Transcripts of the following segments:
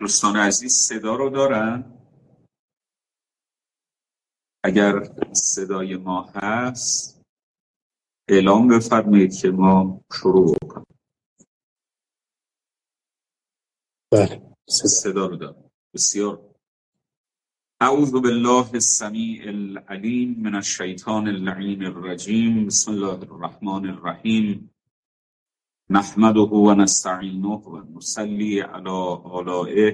دوستان عزیز صدا رو دارن؟ اگر صدای ما هست اعلام بفرمایید که ما شروع کنیم. بله صدا رو دارن. بسیار. اعوذ بالله السمیع العلیم من الشیطان اللعین الرجیم. بسم الله الرحمن الرحیم. نحمده و نستعینه و نصلی علی آلائه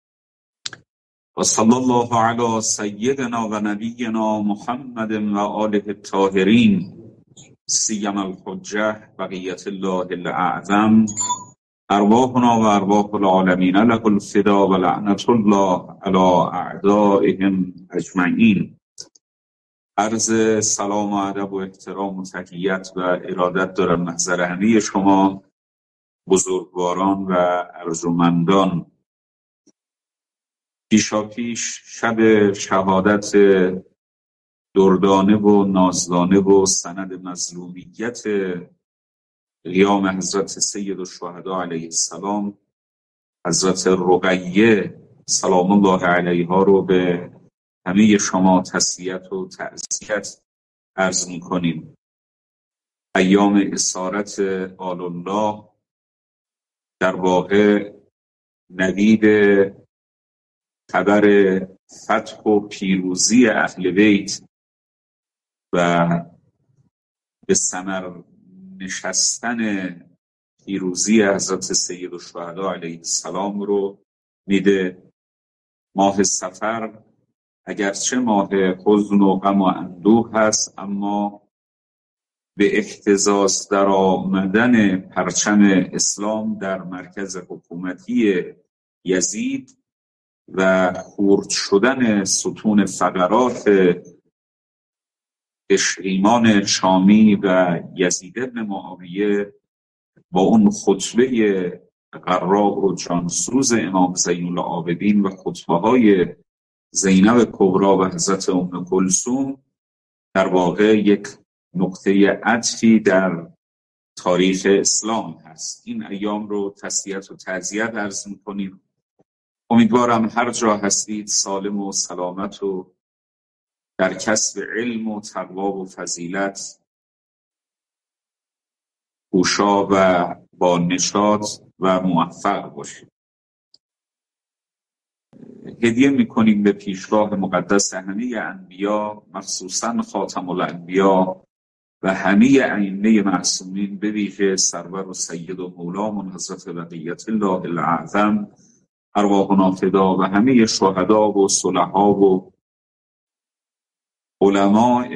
و صلی الله علی سیدنا و نبینا محمد و آله الطاهرین سیما الحجه بقیت الله الاعظم ارواحنا و ارواح العالمین له الفدا و لعنت الله علی اعدائهم اجمعین. عرض سلام و ادب و احترام و تحیت و ارادت دارم محضر همه شما بزرگواران و ارجمندان. پیشاپیش شب شهادت دردانه و نازدانه و سند مظلومیت قیام حضرت سید الشهدا علیه السلام حضرت رقیه سلام الله علیها رو به همه شما تسلیت و تعزیت عرض می‌کنیم. ایام اسارت آل الله در واقع نوید خبر فتح و پیروزی اهل بیت و به ثمر نشستن پیروزی حضرت سید الشهدا علیه السلام رو میده. ماه صفر اگرچه ماه حزن و غم و اندوه هست، اما به اهتزاز در آمدن پرچم اسلام در مرکز حکومتی یزید و خورد شدن ستون فقرات اشریمان شامی و یزید بن معاویه با اون خطبه قراء و جانسوز امام زین العابدین و خطبه های زینب کبری و حضرت ام کلثوم در واقع یک نقطه عطفی در تاریخ اسلام هست. این ایام رو تسلیت و تعزیت عرض می‌کنیم. امیدوارم هر جا هستید سالم و سلامت و در کسب علم و تقوا و فضیلت گوشا و با نشاط و موفق باشید. هدیه میکنیم به پیشگاه مقدس همه انبیا، مخصوصا خاتم الانبیا و همه ائمه معصومین، به ویژه سرور و سید و مولامون حضرت بقیت الله الاعظم ارواحنا فدا و همه شهدا و صلحا و علماء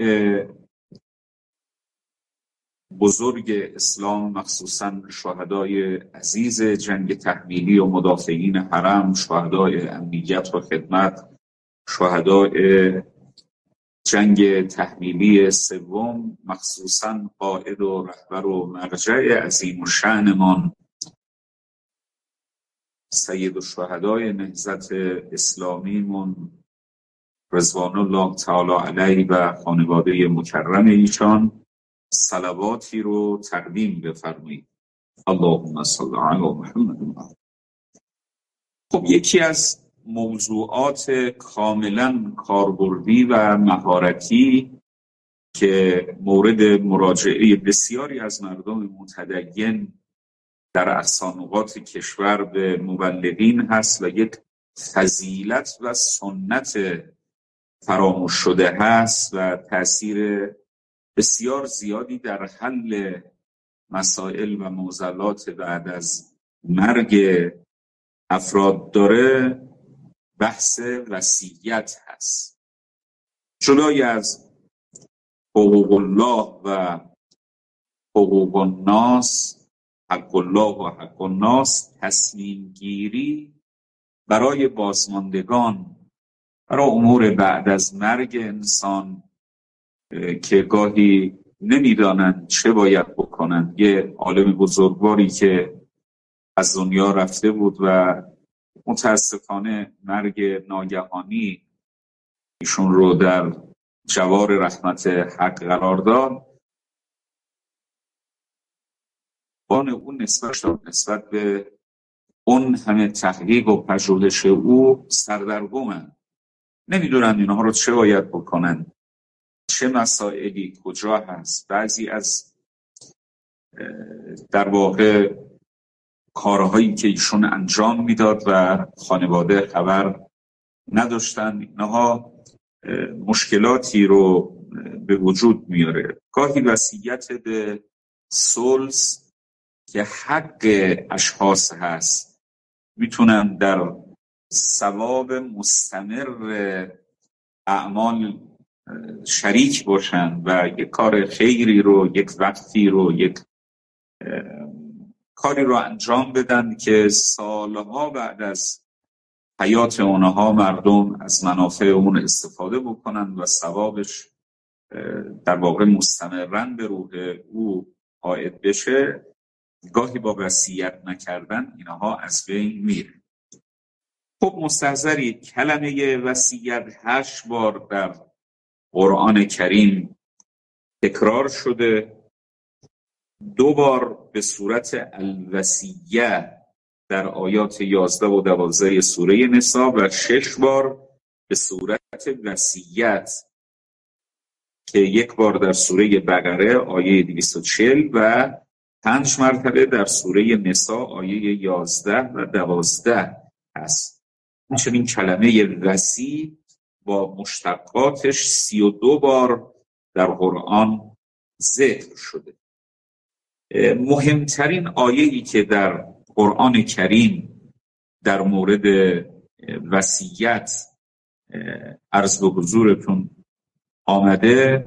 بزرگ اسلام، مخصوصا شهدای عزیز جنگ تحمیلی و مدافعین حرم، شهدای امنیت و خدمت، شهدای جنگ تحمیلی سوم، مخصوصا قائد و رهبر و مرجع عظیم الشأنمان سید الشهدای نهضت اسلامیمون رضوان الله تعالی علیه و خانواده مکرم ایشان صلواتی رو تقدیم بفرمایید. اللهم صل علی محمد. خب یکی از موضوعات کاملا کاربردی و مهارتی که مورد مراجعه بسیاری از مردم متدین در اقصانقاط کشور به مبلغین هست و یک فضیلت و سنت فراموش شده هست و تأثیر بسیار زیادی در حل مسائل و معضلات بعد از مرگ افراد داره، بحث وصیت هست. جدای از حقوق الله و حقوق الناس، حق الله و حق الناس، تصمیم گیری برای بازماندگان، برای امور بعد از مرگ انسان که گاهی نمیدانند چه باید بکنند. یه عالم بزرگواری که از دنیا رفته بود و متاسفانه مرگ ناگهانی ایشون رو در جوار رحمت حق قرار داد، اون نسبت به اون همه تحقیق و پژوهش او سردرگمن، نمیدونن اینها رو چه باید بکنن، چه مسائلی کجا هست. بعضی از در واقع کارهایی که ایشون انجام میداد و خانواده خبر نداشتن، اینها مشکلاتی رو به وجود میاره. گاهی وصیت به ثلث که حق اشخاص هست میتونن در ثواب مستمر اعمال شریک باشن و یک کار خیری رو، یک وقتی رو، یک کاری رو انجام بدن که سالها بعد از حیات اونها مردم از منافع اون استفاده بکنن و ثوابش در واقع مستمراً به روح او عائد بشه. گاهی با وصیت نکردن اینها از بین میره. خب مستحضری کلمه وصیت 8 بار در قرآن کریم تکرار شده، 2 بار به صورت الوصیه در آیات 11 و 12 سوره نساء و 6 بار به صورت وصیت که 1 بار در سوره بقره آیه 240 و 5 مرتبه در سوره نساء آیه 11 و 12 هست. همچنین کلمه وصی با مشتقاتش 32 بار در قرآن ذکر شده. مهمترین آیه‌ای که در قرآن کریم در مورد وصیت عرض به حضورتون آمده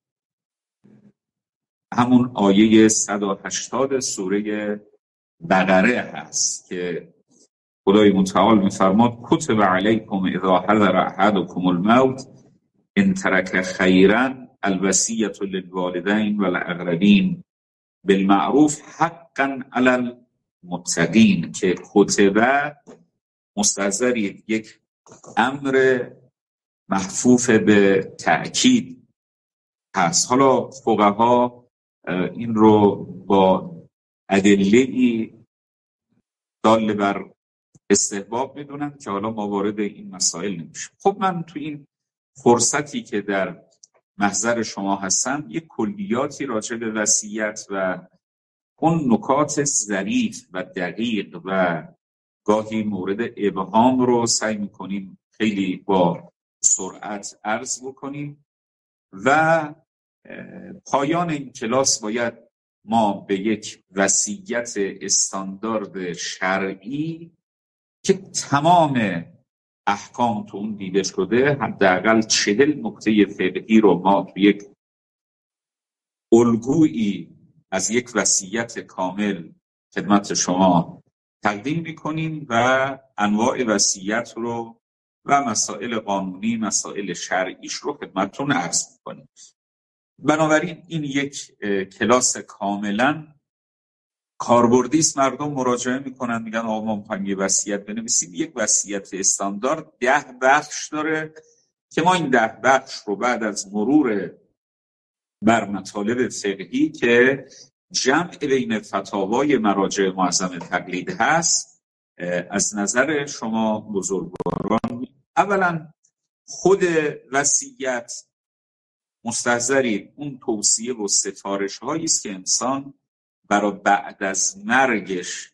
همون آیه 180 سوره بقره هست که خدای متعال می‌فرماد کتب علیکم اذا حضر احدکم الموت ان ترک خیرا الوصیة للوالدین والاقربین بالمعروف حقا علی المتقین که کتبه مستحضر یک امر محفوف به تأکید هست. حالا فقها این رو با ادله‌ای دال بر استحباب میدونن که حالا ما وارد این مسائل نمیشیم. خب من تو این فرصتی که در محضر شما هستم یک کلیاتی راجع به وصیت و اون نکات ظریف و دقیق و گاهی مورد ابهام رو سعی میکنیم خیلی با سرعت عرض بکنیم و پایان این کلاس باید ما به یک وصیت استاندارد شرعی که تمام احکام تو اون دیده شده، حداقل 40 نکته فقهی رو ما تو یک الگویی از یک وصیت کامل خدمت شما تقدیم میکنیم و انواع وصیت رو و مسائل قانونی، مسائل شرعیش رو خدمتتون عرض میکنیم. بنابراین این یک کلاس کاملا کاربردی است. مردم مراجعه میکنن میگن آقا ما میخوایم یه وصیت بنویسیم. یک وصیت استاندارد 10 بخش داره که ما این 10 بخش رو بعد از مرور بر مطالب فقهی که جمع بین فتاوای مراجع معظم تقلید هست از نظر شما بزرگواران، اولا خود وصیت مستحضری اون توصیه و سفارش هایی است که انسان برای بعد از مرگش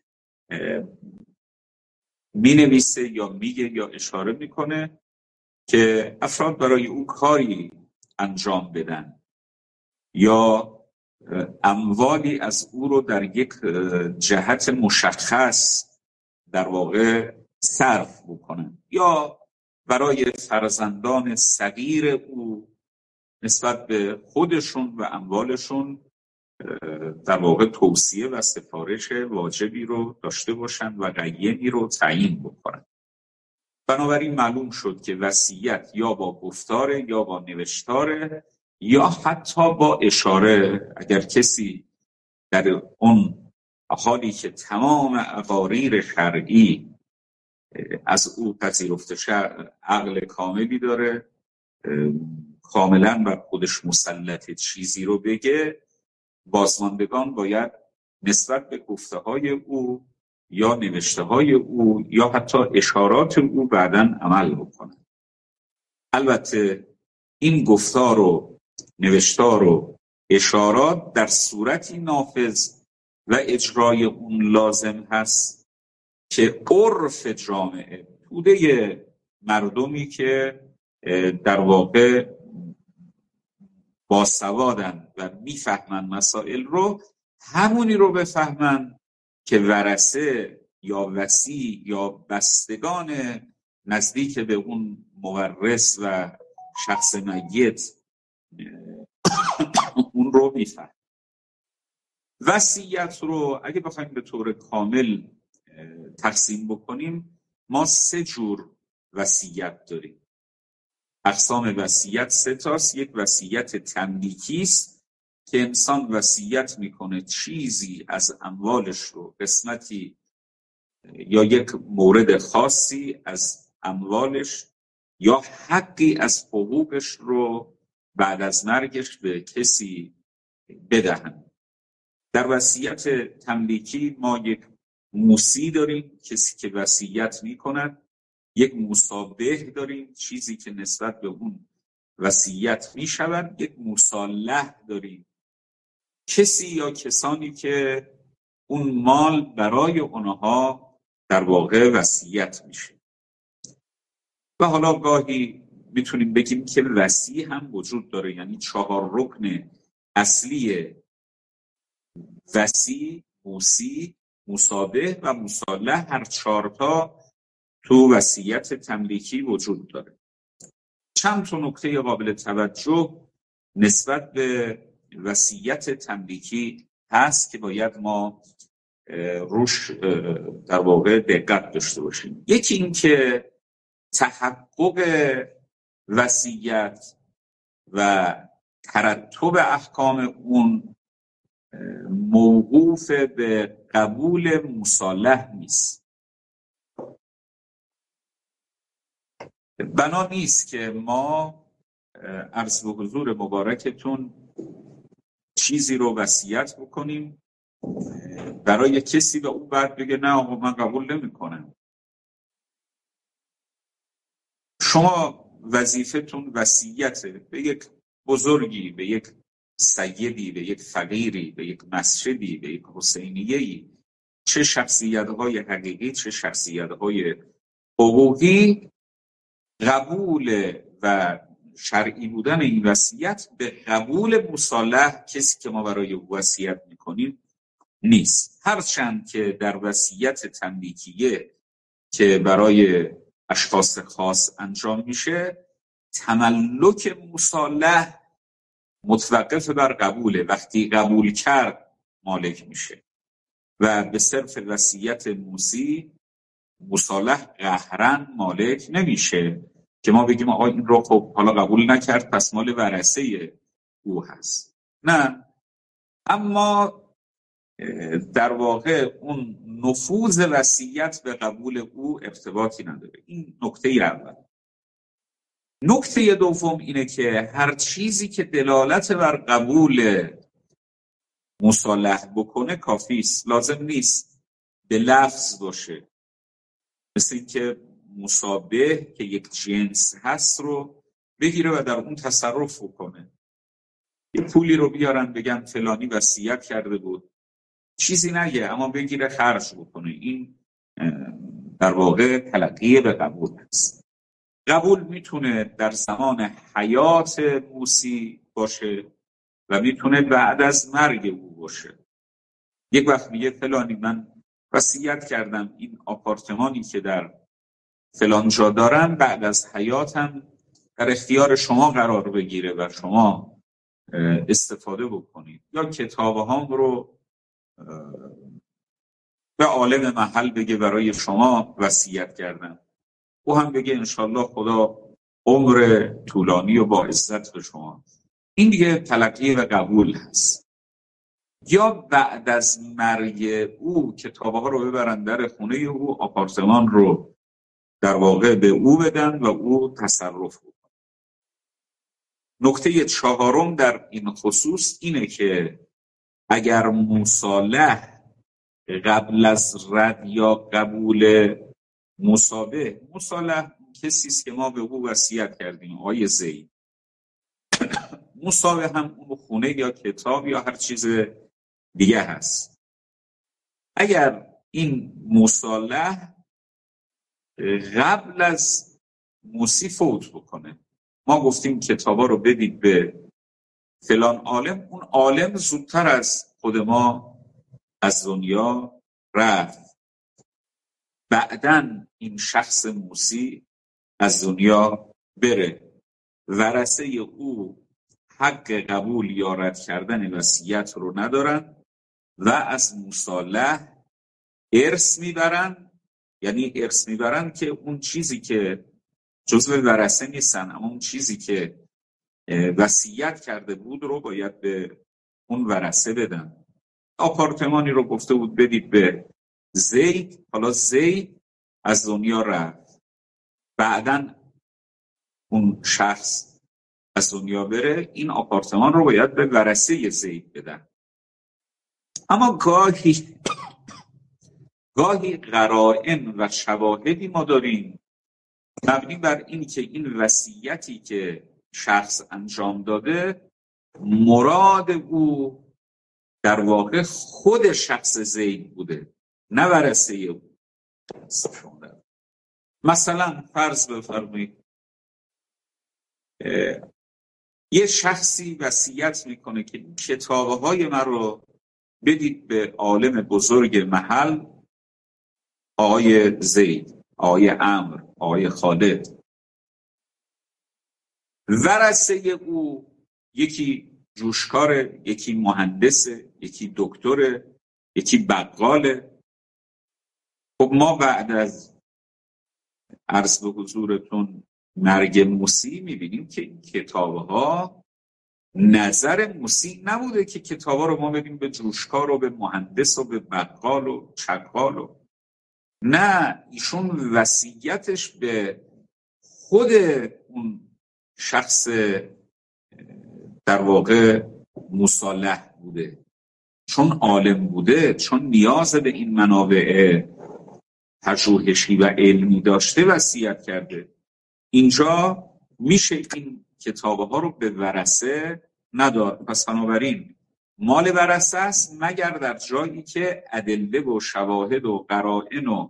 می نویسه یا میگه یا اشاره میکنه که افراد برای او کاری انجام بدن یا اموالی از او رو در یک جهت مشخص در واقع صرف بکنن یا برای فرزندان صغیر او نسبت به خودشون و اموالشون در واقع توصیه و سفارش واجبی رو داشته باشن و قیمی رو تعیین بکنن. بنابراین معلوم شد که وصیت یا با گفتاره یا با نوشتاره یا حتی با اشاره. اگر کسی در اون حالی که تمام اقاریر شرعی از او پذیرفته شد، عقل کاملی داره، کاملا بر خودش مسلط چیزی رو بگه، بازماندگان باید نسبت به گفته های او یا نوشته های او یا حتی اشارات او بعداً عمل بکنن. البته این گفتار و نوشتار و اشارات در صورتی نافذ و اجرای اون لازم هست که عرف جامعه، توده مردمی که در واقع باسوادن و میفهمن مسائل رو، همونی رو بفهمن که ورثه یا وصی یا بستگان نزدیک به اون مورث و شخص میت اون رو میفهم. وصیت رو اگه بخوایم به طور کامل تقسیم بکنیم، ما 3 جور وصیت داریم. اقسام وصیت 3 تاست. یک وصیت تملیکی است که انسان وصیت میکنه چیزی از اموالش رو، قسمتی یا یک مورد خاصی از اموالش یا حقی از حقوقش رو بعد از مرگش به کسی بدهن. در وصیت تملیکی ما یک موصی داریم، کسی که وصیت میکند. یک مصابه داریم، چیزی که نسبت به اون وصیت میشود. یک مصالح داریم، کسی یا کسانی که اون مال برای اونها در واقع وصیت میشه. و حالا گاهی میتونیم بگیم که وصی هم وجود داره، یعنی 4 رکن اصلی وصی، موصی، مصابه و مصالح، هر 4 تا تو وصیت تملیکی وجود داره. چند تا نکته قابل توجه نسبت به وصیت تملیکی هست که باید ما روش در واقع دقت داشته باشیم. یکی این که تحقق وصیت و ترتب احکام اون موقوف به قبول مصالح نیست. بنا نیست که ما عرض به حضور مبارکتون چیزی رو وصیت بکنیم برای کسی و اون بعد بگه نه آقا من قبول نمی کنم. شما وظیفتون وصیته به یک بزرگی، به یک سیدی، به یک فقیری، به یک مسجدی، به یک حسینیه‌ای، چه شخصیت‌های حقیقی چه شخصیت‌های حقوقی، قبول و شرعی بودن این وصیت به قبول مصالح کسی که ما برای وصیت میکنیم نیست. هرچند که در وصیت تملیکیه که برای اشخاص خاص انجام میشه، تملک مصالح متوقف بر قبوله. وقتی قبول کرد مالک میشه و به صرف وصیت موصی مصالح قهرن مالک نمیشه که ما بگیم آقا این رو خب حالا قبول نکرد پس مال ورثه او هست. نه، اما در واقع اون نفوذ وصیت به قبول او ارتباطی نداره. این نکته اول. نکته دوم اینه که هر چیزی که دلالت بر قبول مصالح بکنه کافی است، لازم نیست به لفظ باشه. مثل این که مصابه که یک جنس هست رو بگیره و در اون تصرف بکنه. یه پولی رو بیارن بگن فلانی وصیت کرده بود، چیزی نگه اما بگیره خرج بکنه، این در واقع تلقی به قبول هست. قبول میتونه در زمان حیات موصی باشه و میتونه بعد از مرگ او باشه. یک وقت میگه فلانی من وصیت کردم این آپارتمانی که در فلان جا دارم بعد از حیاتم در اختیار شما قرار بگیره و شما استفاده بکنید، یا کتابه هام رو به عالم محل بگه برای شما وصیت کردم، او هم بگه انشالله خدا عمر طولانی و با عزت به شما. این دیگه تلقی و قبول هست. یا بعد از مرگ او کتابه ها رو ببرن در خونه او، آپارتمان رو در واقع به او بدن و او تصرف کنه. نکته 4 در این خصوص اینه که اگر مصالح قبل از رد یا قبول مصالح کسی است که ما به او وصیت کردیم، آقای زید. مصالح هم اون خونه یا کتاب یا هر چیز دیگه هست. اگر این مصالح قبل از موسی فوت بکنه، ما گفتیم کتابا رو بدید به فلان عالم، اون عالم زودتر از خود ما از دنیا رفت، بعدن این شخص موسی از دنیا بره، ورثه او حق قبول یا رد کردن وصیت رو ندارن و از مصالح ارث میبرن. یعنی ارث میبرن که اون چیزی که جزء ورثه نیستن، اما اون چیزی که وصیت کرده بود رو باید به اون ورثه بدن. آپارتمانی رو گفته بود بدید به زید، حالا زید از دنیا رفت، بعدن اون شخص از دنیا بره، این آپارتمان رو باید به ورثه زید بدن. اما گاهی قرائن و شواهدی ما داریم مبنی بر این که این وصیتی که شخص انجام داده مراد او در واقع خود شخص زید بوده، نه ورثه او. مثلا فرض بفرمایید یه شخصی وصیت میکنه که کتابهای من رو بدید به عالم بزرگ محل، آقای زید، آقای عمرو، آقای خالد. ورثه او یکی جوشکاره، یکی مهندسه، یکی دکتره، یکی بقاله. خب ما بعد از عرض به حضورتون مرگ موسی میبینیم که این کتابها نظر موسی نبوده که کتابها رو ما بدیم به جوشکار و به مهندس و به بقال و چکال و نه، ایشون وصیتش به خود اون شخص در واقع مصالح بوده، چون عالم بوده، چون نیاز به این منابع پژوهشی و علمی داشته وصیت کرده. اینجا میشه این کتابها رو به ورثه نداد. پس بنابراین مال ورثه است مگر در جایی که ادله و شواهد و قرائن و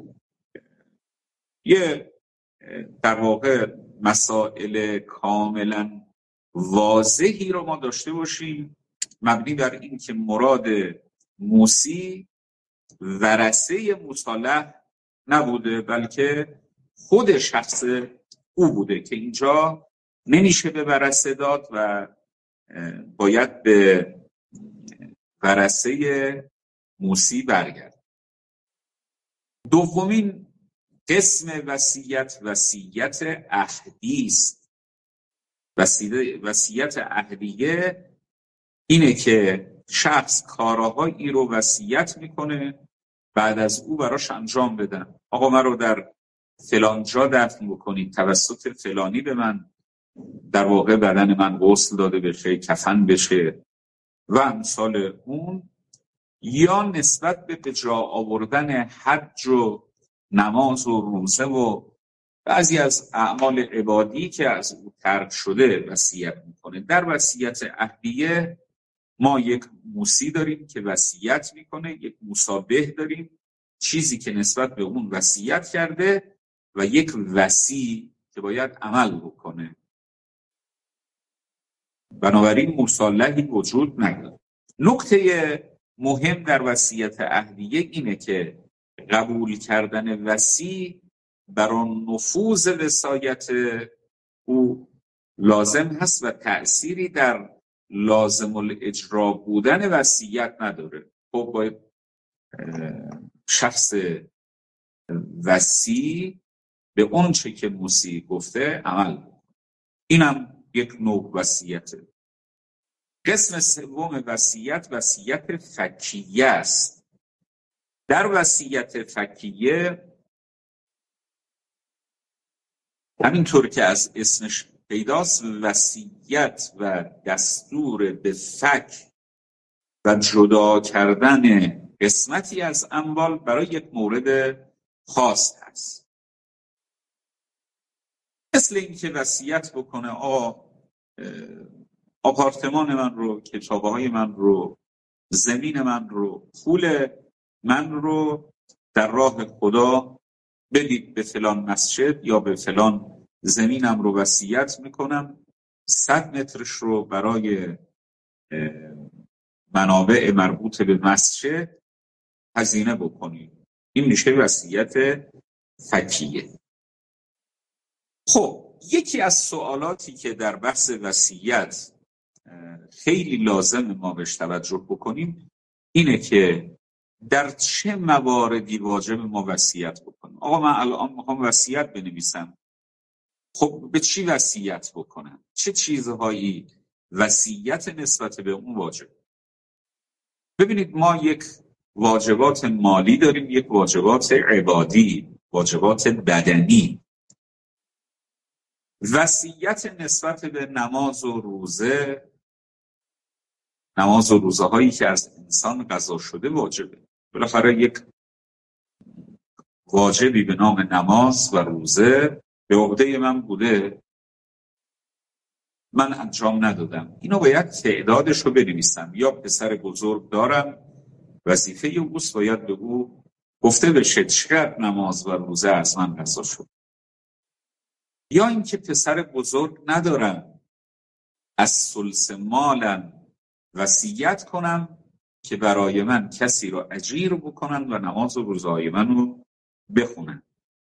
یه در واقع مسائل کاملا واضحی رو ما داشته باشیم مبنی بر این که مراد موسی ورثه مصالح نبوده بلکه خود شخص او بوده که اینجا نمیشه به ورثه داد و باید به ورثه موسی برگرد. دومین قسم وصیت عهدی است. وصیت عهدیه اینه که شخص کارهایی رو وصیت میکنه بعد از او براش انجام بدن. آقا من رو در فلان جا دفن بکنید، توسط فلانی به من در واقع بدن من غسل داده بشه، کفن بشه و امثال اون، یا نسبت به جا آوردن حج و نماز و روزه و بعضی از اعمال عبادی که از او ترک شده وصیت میکنه. در وصیت عهدیه ما یک موسی داریم که وصیت میکنه، یک مصابه داریم، چیزی که نسبت به اون وصیت کرده، و یک وصی که باید عمل بکنه. بنابراین مصالحی وجود نداره. نکته مهم در وصیت عهدیه اینه که قبول کردن وصی برای نفوذ وصایت او لازم هست و تأثیری در لازم الاجرا بودن وصیت نداره. خب باید شخص وصی به اون چه که موسی گفته عمل بکنه. اینم یک نوع وصیته. قسم سوم وصیت فکیه است. در وصیت فکیه همینطور که از اسمش پیداست، وصیت و دستور به فک و جدا کردن قسمتی از اموال برای یک مورد خاص هست. مثل اینکه وصیت بکنه آپارتمان من رو، کتاب‌های من رو، زمین من رو، پول من رو در راه خدا بدید به فلان مسجد یا به فلان زمینم رو وصیت میکنم، 100 مترش رو برای منابع مربوط به مسجد هزینه بکنید. این میشه وصیت فکیه. خب یکی از سوالاتی که در بحث وصیت خیلی لازم ما بهش توجه بکنیم اینه که در چه مواردی واجب ما وصیت بکنیم. آقا من الان میخوام وصیت بنویسم، خب به چی وصیت بکنم؟ چه چیزهایی وصیت نسبت به اون واجب؟ ببینید ما یک واجبات مالی داریم، یک واجبات عبادی، واجبات بدنی. وصیت نسبت به نماز و روزه هایی که از انسان قضا شده واجبه. بالاخره یک واجبی به نام نماز و روزه به عهده من بوده، من انجام ندادم، اینو باید تعدادش رو بنویسم. یا پسر بزرگ دارم، وظیفه اوست، باید به او گفته بشه چقدر نماز و روزه از من قضا شد. یا اینکه پسر بزرگ ندارم، از ثلث مالم وصیت کنم که برای من کسی رو اجیر بکنن و نماز و روزهای منو بخونن.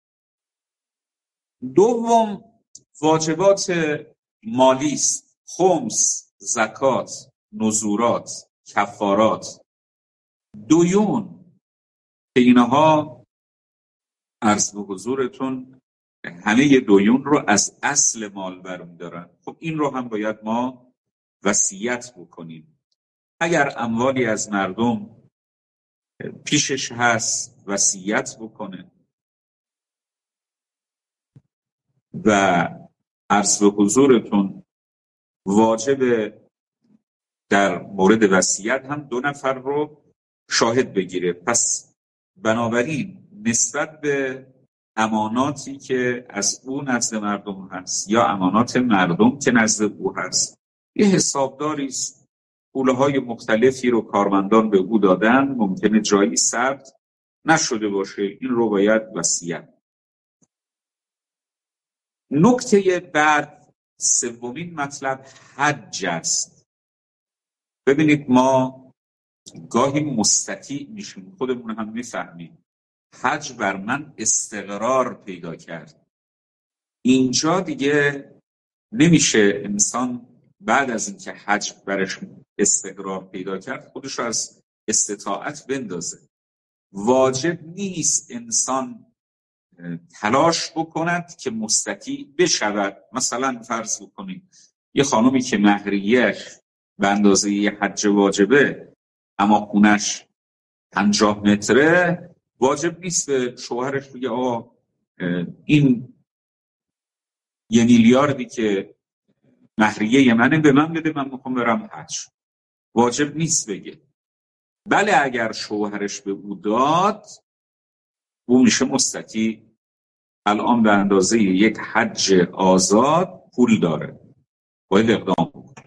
دوم واجبات مالی است. خمس، زکات، نذورات، کفارات، دیون، که اینها عرض به حضورتون همه دیون رو از اصل مال برمی‌دارن. خب این رو هم باید ما وصیت بکنیم. اگر اموالی از مردم پیشش هست وصیت بکنه. و عرض به حضورتون واجب در مورد وصیت هم 2 نفر رو شاهد بگیره. پس بنابراین نسبت به اماناتی که از او نزد مردم هست یا امانات مردم که نزد او هست، یه حسابداری است، پولهای مختلفی رو کارمندان به او دادن، ممکنه جایی ثبت نشده باشه، این رو باید وصیت. نکته بعد، سومین مطلب، حج است. ببینید ما گاهی مستطیع میشیم، خودمون هم میفهمیم حج بر من استقرار پیدا کرد. اینجا دیگه نمیشه انسان بعد از اینکه حج برش استقرار پیدا کرد خودش رو از استطاعت بندازه. واجب نیست انسان تلاش بکند که مستطیع بشود. مثلا فرض بکنید یه خانومی که مهریه‌اش به اندازه یه حج واجبه اما خونش 50 متره، واجب نیست به شوهرش بگه آقا این 1 میلیاردی که مهریه منه به من بده، من میخوام برم حج. واجب نیست بگه. بله اگر شوهرش به او داد، او میشه مستطیع، الان به اندازه یک حج آزاد پول داره، باید اقدام بکنه.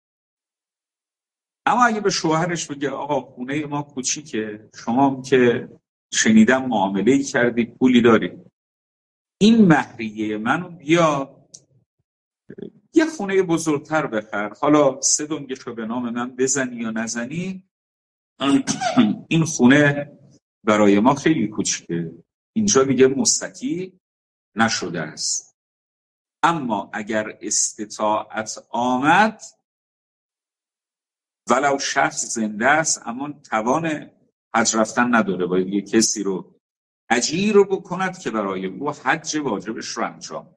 اما اگه به شوهرش بگه آقا خونه ما کوچیکه، شما هم که شنیدم معامله‌ای کردی پولی داری، این مهریه منو بیا یه خونه بزرگتر بخر، حالا 3 دنگشو به نام من بزنی یا نزنی، این خونه برای ما خیلی کوچیکه، اینجا دیگه مستطیع نشده است. اما اگر استطاعت آمد، ولو شخص زنده است اما توان حج رفتن نداره، باید یه کسی رو اجیر رو بکند که برای او حج واجبش رو انجام.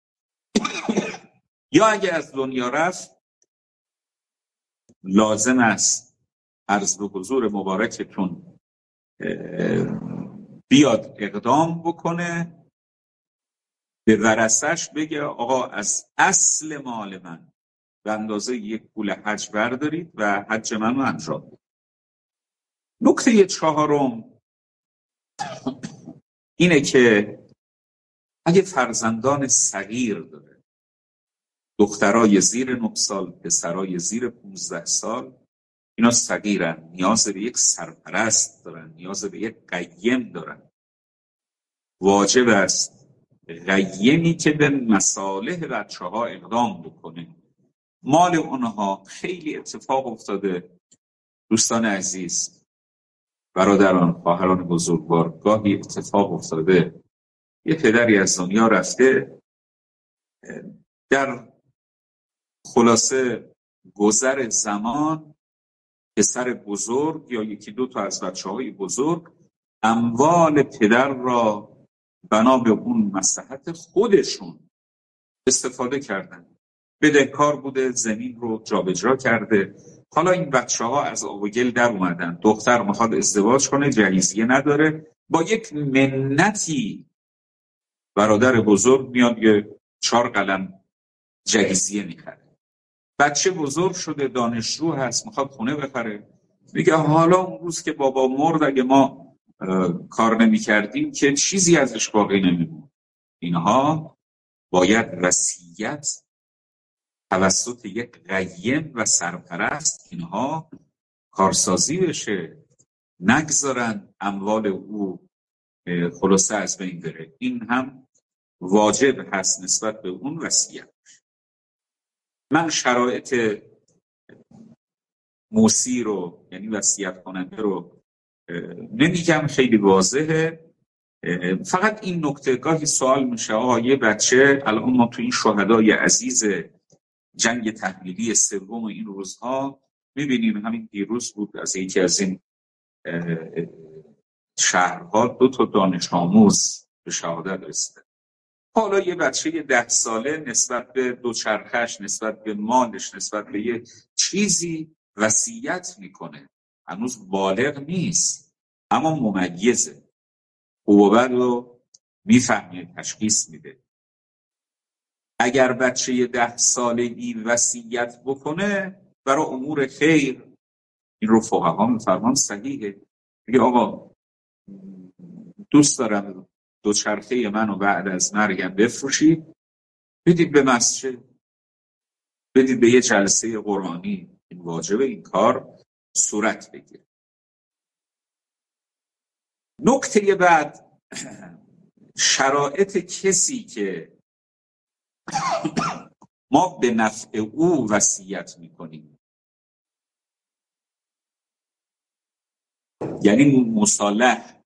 یا اگر از دنیا رفت، لازم است عرض به حضور مبارکتون بیاد اقدام بکنه، به ورثش بگه آقا از اصل مال من به اندازه یک پول حج بردارید و حج من رو انجام بدید. نکته چهارم اینه که اگه فرزندان صغیر داره، دخترای زیر 9 سال، پسرای زیر 15 سال، اینا صغیرن، نیاز به یک سرپرست دارن، نیاز به یک قیم دارن. واجب است قیمی که به مصالح بچه‌ها اقدام بکنه. مال اونها خیلی اتفاق افتاده. دوستان عزیز، برادران، خواهران بزرگوار، گاهی اتفاق افتاده یه پدری از دنیا رفته، در خلاصه گذر زمان پسر بزرگ یا یکی دو تا از بچه‌های بزرگ اموال پدر را بنا به اون مصلحت خودشون استفاده کردن. بدهکار بوده، زمین رو جابجا کرده. حالا این بچه‌ها از آب و گل در اومدن. دختر میخواد ازدواج کنه، جهیزیه نداره، با یک منتی برادر بزرگ میاد یه 4 قلم جهیزیه میخره. بچه بزرگ شده، دانشجو هست، میخواد خونه بخره. میگه حالا اون روز که بابا مرد اگه ما کار نمی کردیم که چیزی ازش باقی نمیمون. اینها باید وصیت توسط یک قیم و سرپرست اینها کارسازی بشه، نگذارن اموال او خلاصه از بین بره. این هم واجب هست نسبت به اون وصیت. من شرایط موصی رو، یعنی وصیت کننده رو نمیگم، خیلی واضحه. فقط این نکته گاهی سوال میشه، آقا یه بچه، الان ما تو این شهدای عزیز جنگ تحمیلی سوم و این روزها میبینیم، همین دیروز بود از یکی از این شهرها 2 تا دانش آموز به شهادت رسیدن. حالا یه بچه 10 ساله نسبت به دوچرخش، نسبت به مالش، نسبت به یه چیزی وصیت میکنه. هنوز بالغ نیست اما ممیزه، خوب و بد رو میفهمه، تشخیص میده. اگر بچه 10 سالگی وصیت بکنه برای امور خیر، این رو فقها میفرمان صحیحه. میگه آقا دوست دارم دوچرخه منو بعد از مرگم بفروشید، بدید به مسجد، بدید به یه جلسه قرآنی. این واجبه این کار صورت بگیره. نکته بعد، شرایط کسی که ما به نفع او وصیت میکنیم، یعنی مصالح،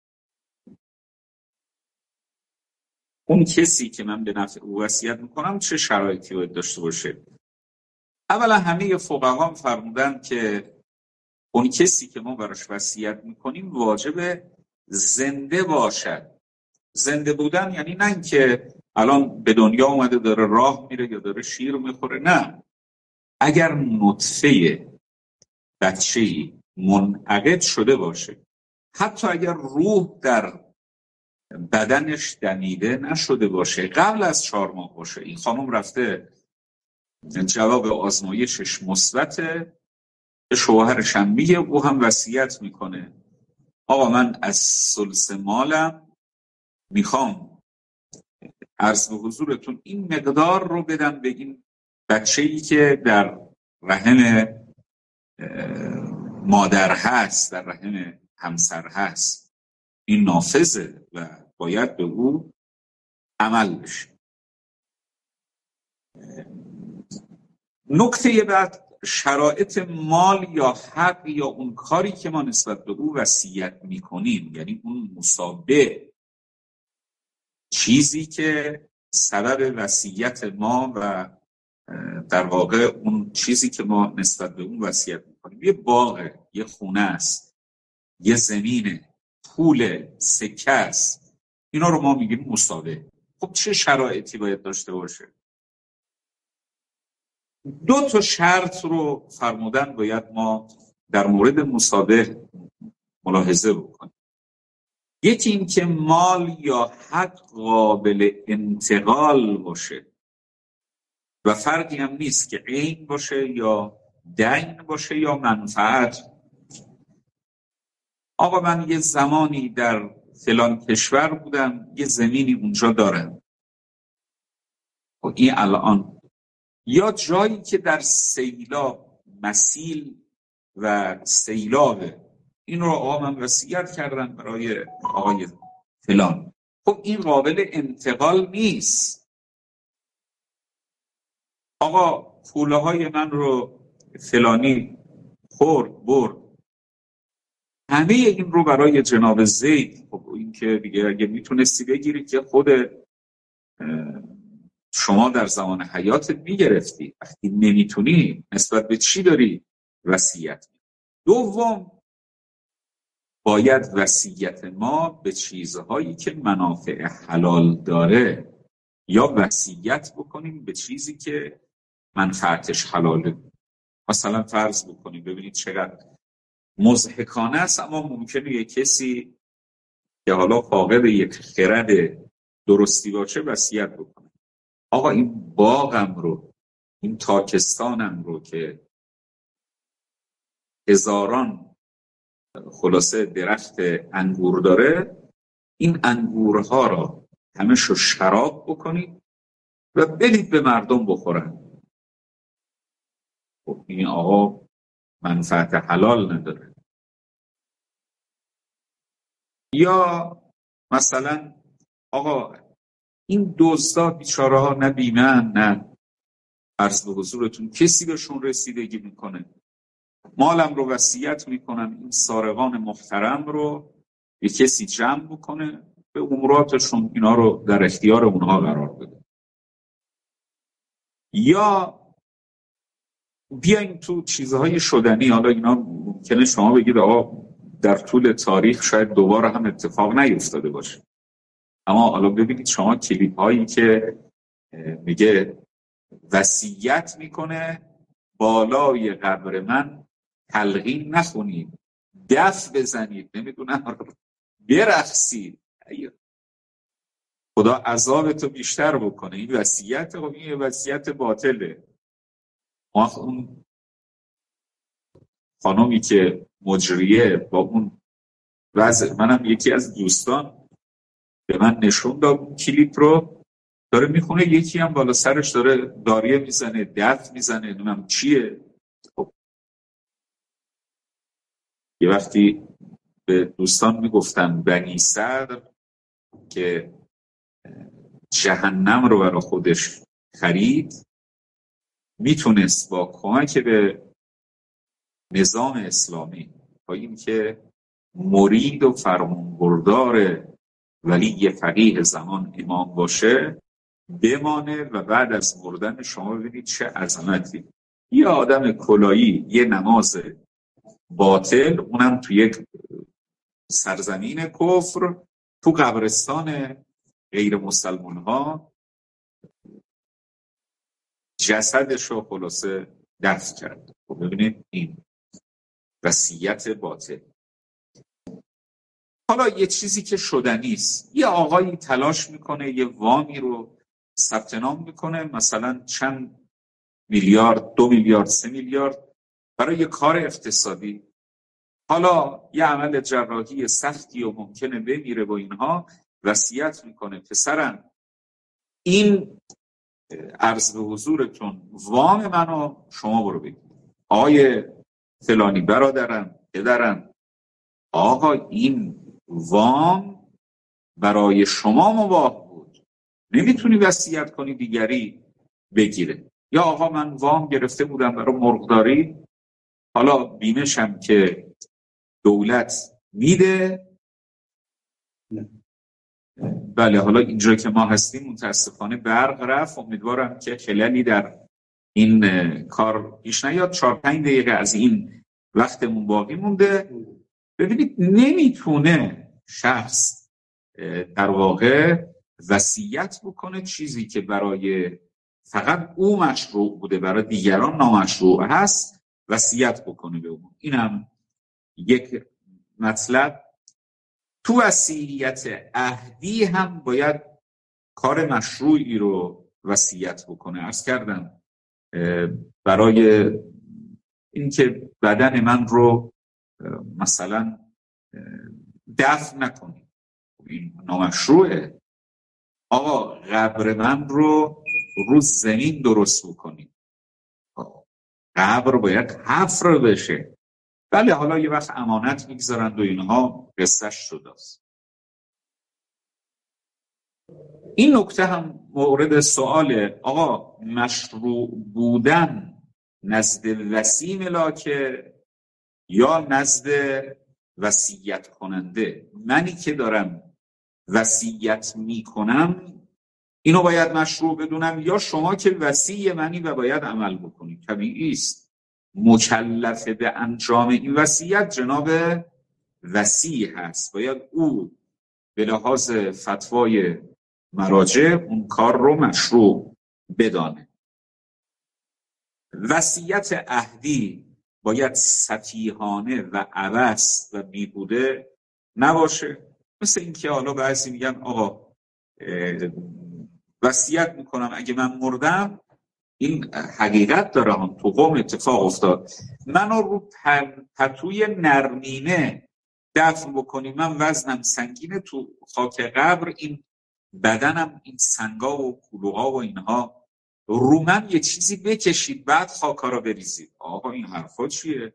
اون کسی که من به نفع او وصیت میکنم چه شرایطی باید داشته باشه؟ اولا همه فقها فرمودن که اون کسی که ما براش وصیت میکنیم واجب زنده باشد. زنده بودن یعنی نه اینکه الان به دنیا اومده داره راه میره یا داره شیر میخوره، نه. اگر نطفه بچه‌ای منعقد شده باشه، حتی اگر روح در بدنش دمیده نشده باشه، قبل از 4 ماه باشه، این خانم رفته جواب آزمایشش مثبته، به شوهرش هم میگه، او هم وصیت میکنه آقا من از ثلث مالم میخوام عرض به حضورتون این مقدار رو بدم به این بچه‌ای که در رحم مادر هست، در رحم همسر هست. این نافذه و باید به او عمل بشه. نکته بعد، شرایط مال یا حق یا اون کاری که ما نسبت به او وصیت میکنیم، یعنی اون مصابه، چیزی که سبب وصیت ما و در واقع اون چیزی که ما نسبت به اون وصیت میکنیم، یه باغه، یه خونه است، یه زمینه، پول، سکه است، اینا رو ما میگیم مصابه. خب چه شرایطی باید داشته باشه؟ 2 تا شرط رو فرمودن باید ما در مورد مصابه ملاحظه بکنیم. یکی این که مال یا حق قابل انتقال باشه و فرقی هم نیست که عین باشه یا دین باشه یا منفعت. آقا من یه زمانی در فلان کشور بودم، یه زمینی اونجا دارم، و این الان یا جایی که در سیلاب مسیل و سیلابه، این رو آقا من وصیت کردم برای آقای فلان. خب این قابل انتقال نیست. آقا پوله های من رو فلانی خورد برد، همه این رو برای جناب زید. خب این که دیگه اگه میتونستی بگیری که خود شما در زمان حیاتت میگرفتی، وقتی نمیتونی نسبت به چی داری وصیت؟ دوم، باید وصیت ما به چیزهایی که منافع حلال داره، یا وصیت بکنیم به چیزی که منفعتش حلاله. مثلا فرض بکنیم، ببینید چقدر مضحکانه است، اما ممکنه یک کسی که حالا فاقد یک خرد درستی باشه وصیت بکنه. آقا این باغم رو، این تاکستانم رو که هزاران خلاصه درخت انگور داره، این انگورها را همشو شراب بکنید و بدید به مردم بخورن. خب این آقا منفعت حلال نداره. یا مثلا آقا این دزدا بیچاره ها نه بیمه نه عرض به حضورتون کسی بهشون رسیدگی میکنه، مالم رو وصیت میکنم این سارقان محترم رو یه کسی جمع بکنه، به اموراتشون اینا رو در اختیار اونها قرار بده. یا بیاین تو چیزهای شدنی، حالا اینا ممکنه شما بگید آقا در طول تاریخ شاید دوباره هم اتفاق نیفتاده باشه، اما حالا ببینید شما کلیپ هایی که میگه وصیت میکنه بالای قبر من تلقین نخونید، دف بزنید، نمیدونم برقصید، خدا عذابتو بیشتر بکنه. این وصیت، خب این وصیت باطله. اون خانومی که مجریه با اون وضع، منم یکی از دوستان به من نشون داد کلیپ رو، داره میخونه، یکی هم بالا سرش داره داریه میزنه، دف میزنه، نمیدونم چیه. خب یه وقتی به دوستان میگفتن بنی صدر که جهنم رو برای خودش خرید، میتونست با کمک به نظام اسلامی، با این که مرید و فرمانبردار ولی فقیه زمان امام باشه، بمانه و بعد از مردن شما ببینید چه عظمتی. یه آدم کلایی، یه نماز باطل، اونم تو یک سرزمین کفر، تو قبرستان غیر مسلمان ها جسدش رو خلاصه دفن کرد. خب ببینید این وصیت باطل. حالا یه چیزی که شدنیست، یه آقایی تلاش میکنه یه وامی رو ثبت نام میکنه، مثلا چند میلیارد، 2 میلیارد، 3 میلیارد برای یه کار اقتصادی. حالا یه عمل جراحی سختی و ممکنه بمیره با اینها، وصیت میکنه پسرم این عرض به حضورتون وام منو شما برو بگیر. آقای فلانی برادرم، پدرم، آقا این وام برای شما مباح بود، نمیتونی وصیت کنی دیگری بگیره. یا آقا من وام گرفته بودم برای مرغداری، حالا بیمه‌شم که دولت میده، بله حالا اینجا که ما هستیم متاسفانه برق رفت، امیدوارم که خلالی در این کار پیش نیاد. 4-5 دقیقه از این وقتمون باقی مونده. ببینید نمیتونه شخص در واقع وصیت بکنه چیزی که برای فقط او مشروع بوده برای دیگران نامشروع هست، وصیت بکنه به اون. اینم یک مطلب. تو وصیت عهدی هم باید کار مشروعی رو وصیت بکنه. عرض کردم برای اینکه بدن من رو مثلا دفن نکنید. این نامشروعه. آقا قبر من رو زمین درست بکنید. قبر باید حفر بشه. بله حالا یه وقت امانت میگذارند و اینها قصهش شداست. این نکته هم مورد سؤاله. آقا مشروع بودن نزد وصی ملاکه یا نزد وصیت کننده؟ منی که دارم وصیت میکنم اینو باید مشروع بدونم یا شما که وصی منی و باید عمل بکنید؟ طبیعی است مکلف به انجام این وصیت جناب وصی هست. باید او به لحاظ فتوای مراجع اون کار رو مشروع بدانه. وصیت عهدی باید سفیهانه و عبث و بیهوده نباشه. مثل این که حالا بعضی میگن آقا وصیت میکنم اگه من مردم، این حقیقت داره هم تو قوم اتفاق افتاد، منو رو پتوی نرمینه دفن بکنی، من وزنم سنگینه، تو خاک قبر این بدنم این سنگا و کلوها و اینها رو من یه چیزی بکشید بعد خاکا رو بریزید. آقا این حرفا چیه؟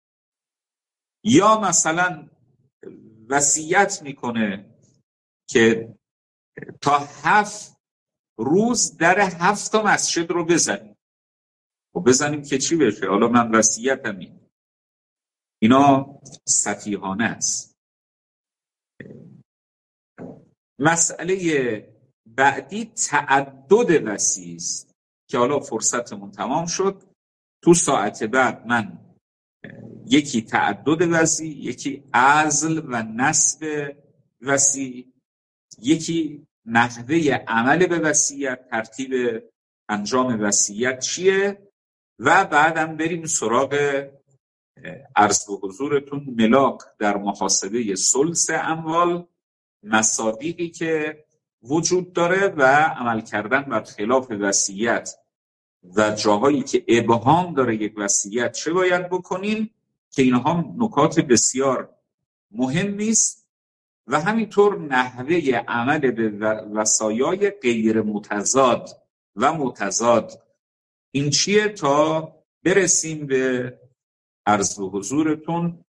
یا مثلا وصیت میکنه که تا 7 روز در 7 تا مسجد رو بزنیم. و بزنیم که چی بشه؟ حالا من وصیتم اینا سفیهانه است. مسئله بعدی تعدد وصی است که حالا فرصتمون تمام شد. تو ساعت بعد من یکی تعدد وصی، یکی عزل و نسب وصی، یکی نحوه عمل به وصیت، ترتیب انجام وصیت چیه، و بعدم بریم سراغ عرض به حضورتون ملاک در محاسبه ثلث اموال، مصادیقی که وجود داره و عمل کردن بر خلاف وصیت و جاهایی که ابهام داره یک وصیت چه باید بکنیم، که اینها نکات بسیار مهمی است. و همینطور نحوه عمل به وصایای غیر متضاد و متضاد این چیه، تا برسیم به عرض به حضورتون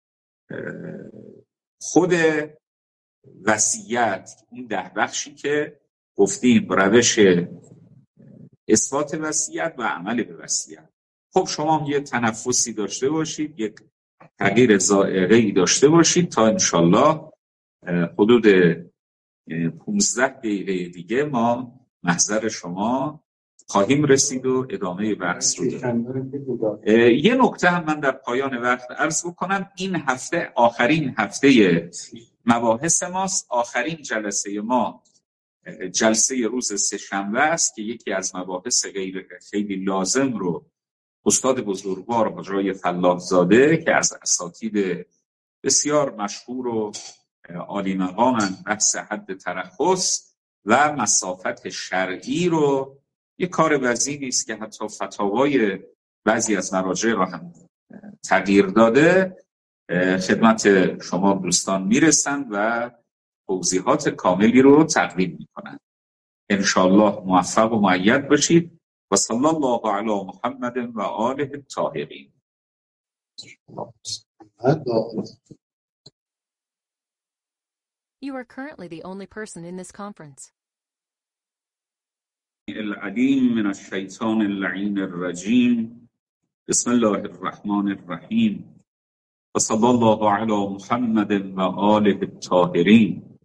خود وصیت، این 10 بخشی که گفتیم روش اثبات وصیت و عمل به وصیت. خب شما هم یه تنفسی داشته باشید، یک تغییر ذائقه‌ای داشته باشید تا انشالله حدود 15 دقیقه دیگه ما محضر شما خواهیم رسید و ادامه بحث رو داریم. یه نکته هم من در پایان وقت عرض بکنم. این هفته آخرین هفته مباحث ماست. آخرین جلسه ما جلسه روز سه‌شنبه است که یکی از مباحث خیلی لازم رو استاد بزرگوار حاجی فلاح زاده که از اساتید بسیار مشهور و عالی مقامن بحث حد ترخص و مسافت شرعی رو، یک کار وزینی است که حتی فتاوای بعضی از مراجع را هم تغییر داده، خدمت شما دوستان میرسن و توضیحات کاملی رو تقدیم میکنن. انشالله موفق و مؤید باشید و صلی الله علی محمد و آله الطاهرین. You are currently the only person in this conference. العلیم من الشیطان اللعین الرجیم. بسم الله الرحمن الرحیم و صلی الله علی محمد و آله الطاهرین.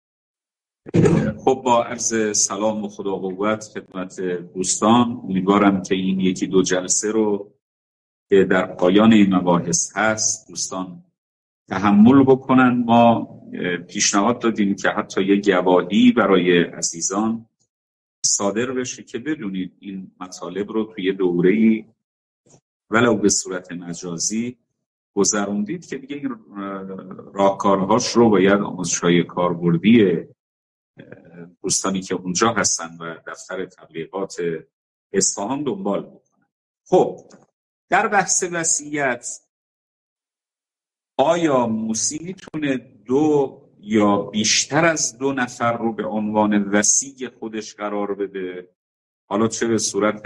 خب با عرض سلام و خدا قوت خدمت دوستان، امیدوارم که این 1-2 جلسه رو که در پایان این مباحث هست دوستان تحمل بکنن. ما پیشنهاد دادیم که حتی یک گواهی برای عزیزان صادر بشه که بدونید این مطالب رو توی دوره‌ای ولو به صورت مجازی گذروندید که دیگه این راهکارهاش رو باید آموزش‌های کاربردی دوستانی که اونجا هستن و دفتر تبلیغات اصفهان دنبال بکنن. خب در بحث وصیت آیا موسی میتونه 2 یا بیشتر از 2 نفر رو به عنوان وصی خودش قرار بده، حالا چه به صورت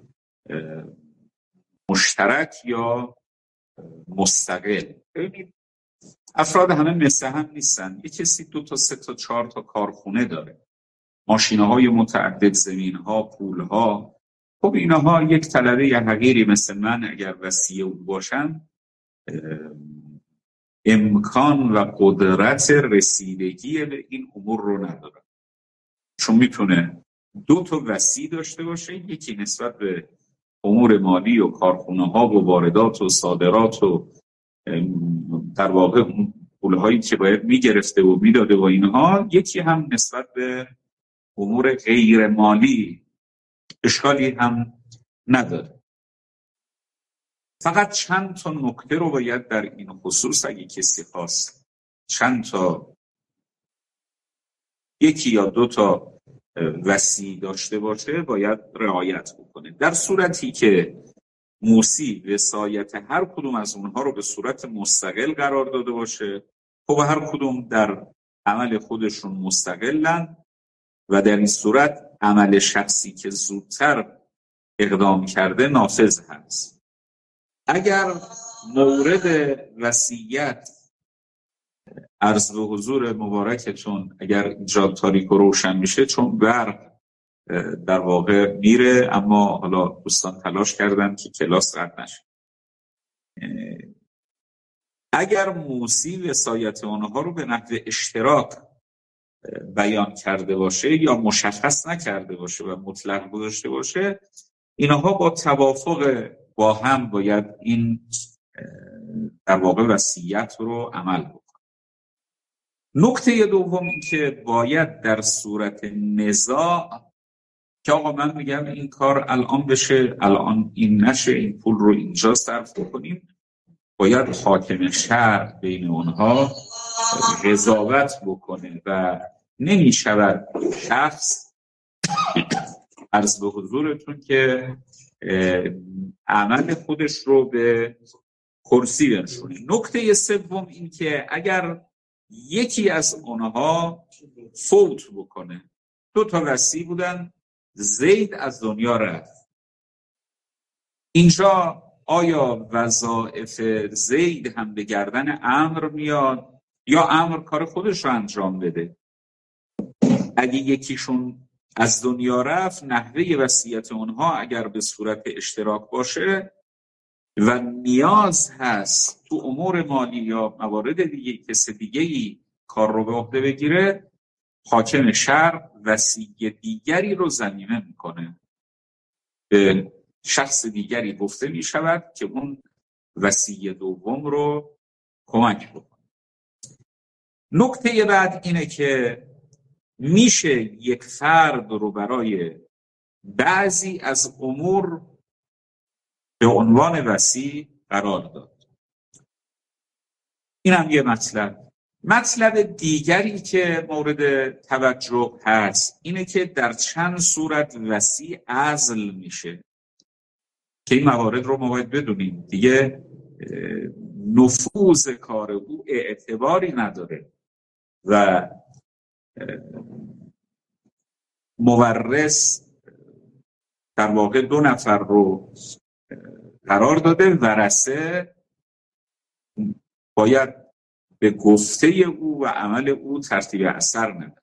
مشترک یا مستقل؟ ببینید افراد همه مثل هم نیستن. یه کسی 2 تا 3 تا 4 تا کارخونه داره، ماشین‌های متعدد، زمین‌ها، پول‌ها. خب اینها یک طلبه حقیری مثل من اگر وصی او باشن امکان و قدرت رسیدگی به این امور رو ندارن، چون میتونه 2 تا وصی داشته باشه، یکی نسبت به امور مالی و کارخونه‌ها و واردات و صادرات و در واقع اون پول‌هایی که باید میگرفته و میداده و اینها، یکی هم نسبت به امور غیر مالی. اشکالی هم نداره. فقط چند تا نکته رو باید در این خصوص اگه کسی خواست چند تا 1 یا 2 تا وصی داشته باشه باید رعایت بکنه. در صورتی که موسی وصایت هر کدوم از اونها رو به صورت مستقل قرار داده باشه، خب هر کدوم در عمل خودشون مستقلن و در این صورت عمل شخصی که زودتر اقدام کرده نافذ هست. اگر مورد وصیت عرض به حضور مبارکتون اگر اینجا تاریک و روشن میشه، چون برق در واقع میره، اما حالا دوستان تلاش کردن که کلاس رد نشه. اگر موسی وصایت آنها رو به نحو اشتراک بیان کرده باشه یا مشخص نکرده باشه و مطلق گذاشته باشه، اینها با توافق با هم باید این در واقع وصیت رو عمل بکنه. نکته دوم این که باید در صورت نزاع که آقا من میگم این کار الان بشه، الان این نشه، این پول رو اینجا صرف بکنیم، باید حاکم شرع بین اونها قضاوت بکنه و نمیشود شخص عرض به حضورتون که عمل خودش رو به کرسی بنشونه. نکته سوم این که اگر یکی از اونها فوت بکنه، 2 تا وصی بودن، زید از دنیا رفت، اینجا آیا وظایف زید هم به گردن عمرو میاد یا عمرو کار خودش رو انجام بده؟ اگه یکیشون از دنیا رفت، نحوه وصیت اونها اگر به صورت اشتراک باشه و نیاز هست تو امور مالی یا موارد دیگه کسی دیگه‌ای کار رو به عهده بگیره، حاکم شرع وصی دیگری رو ضمیمه میکنه، به شخص دیگری گفته میشود که اون وصی دوم رو کمک بکنه. نکته بعد اینه که میشه یک فرد رو برای بعضی از امور به عنوان وصی قرار داد. این هم یه مطلب دیگری که مورد توجه هست اینه که در چند صورت وصی عزل میشه که این موارد رو ما باید بدونیم. دیگه نفوذ کار او اعتباری نداره و مورث در واقع 2 نفر رو قرار داده، ورثه باید به گفته او و عمل او ترتیب اثر نده.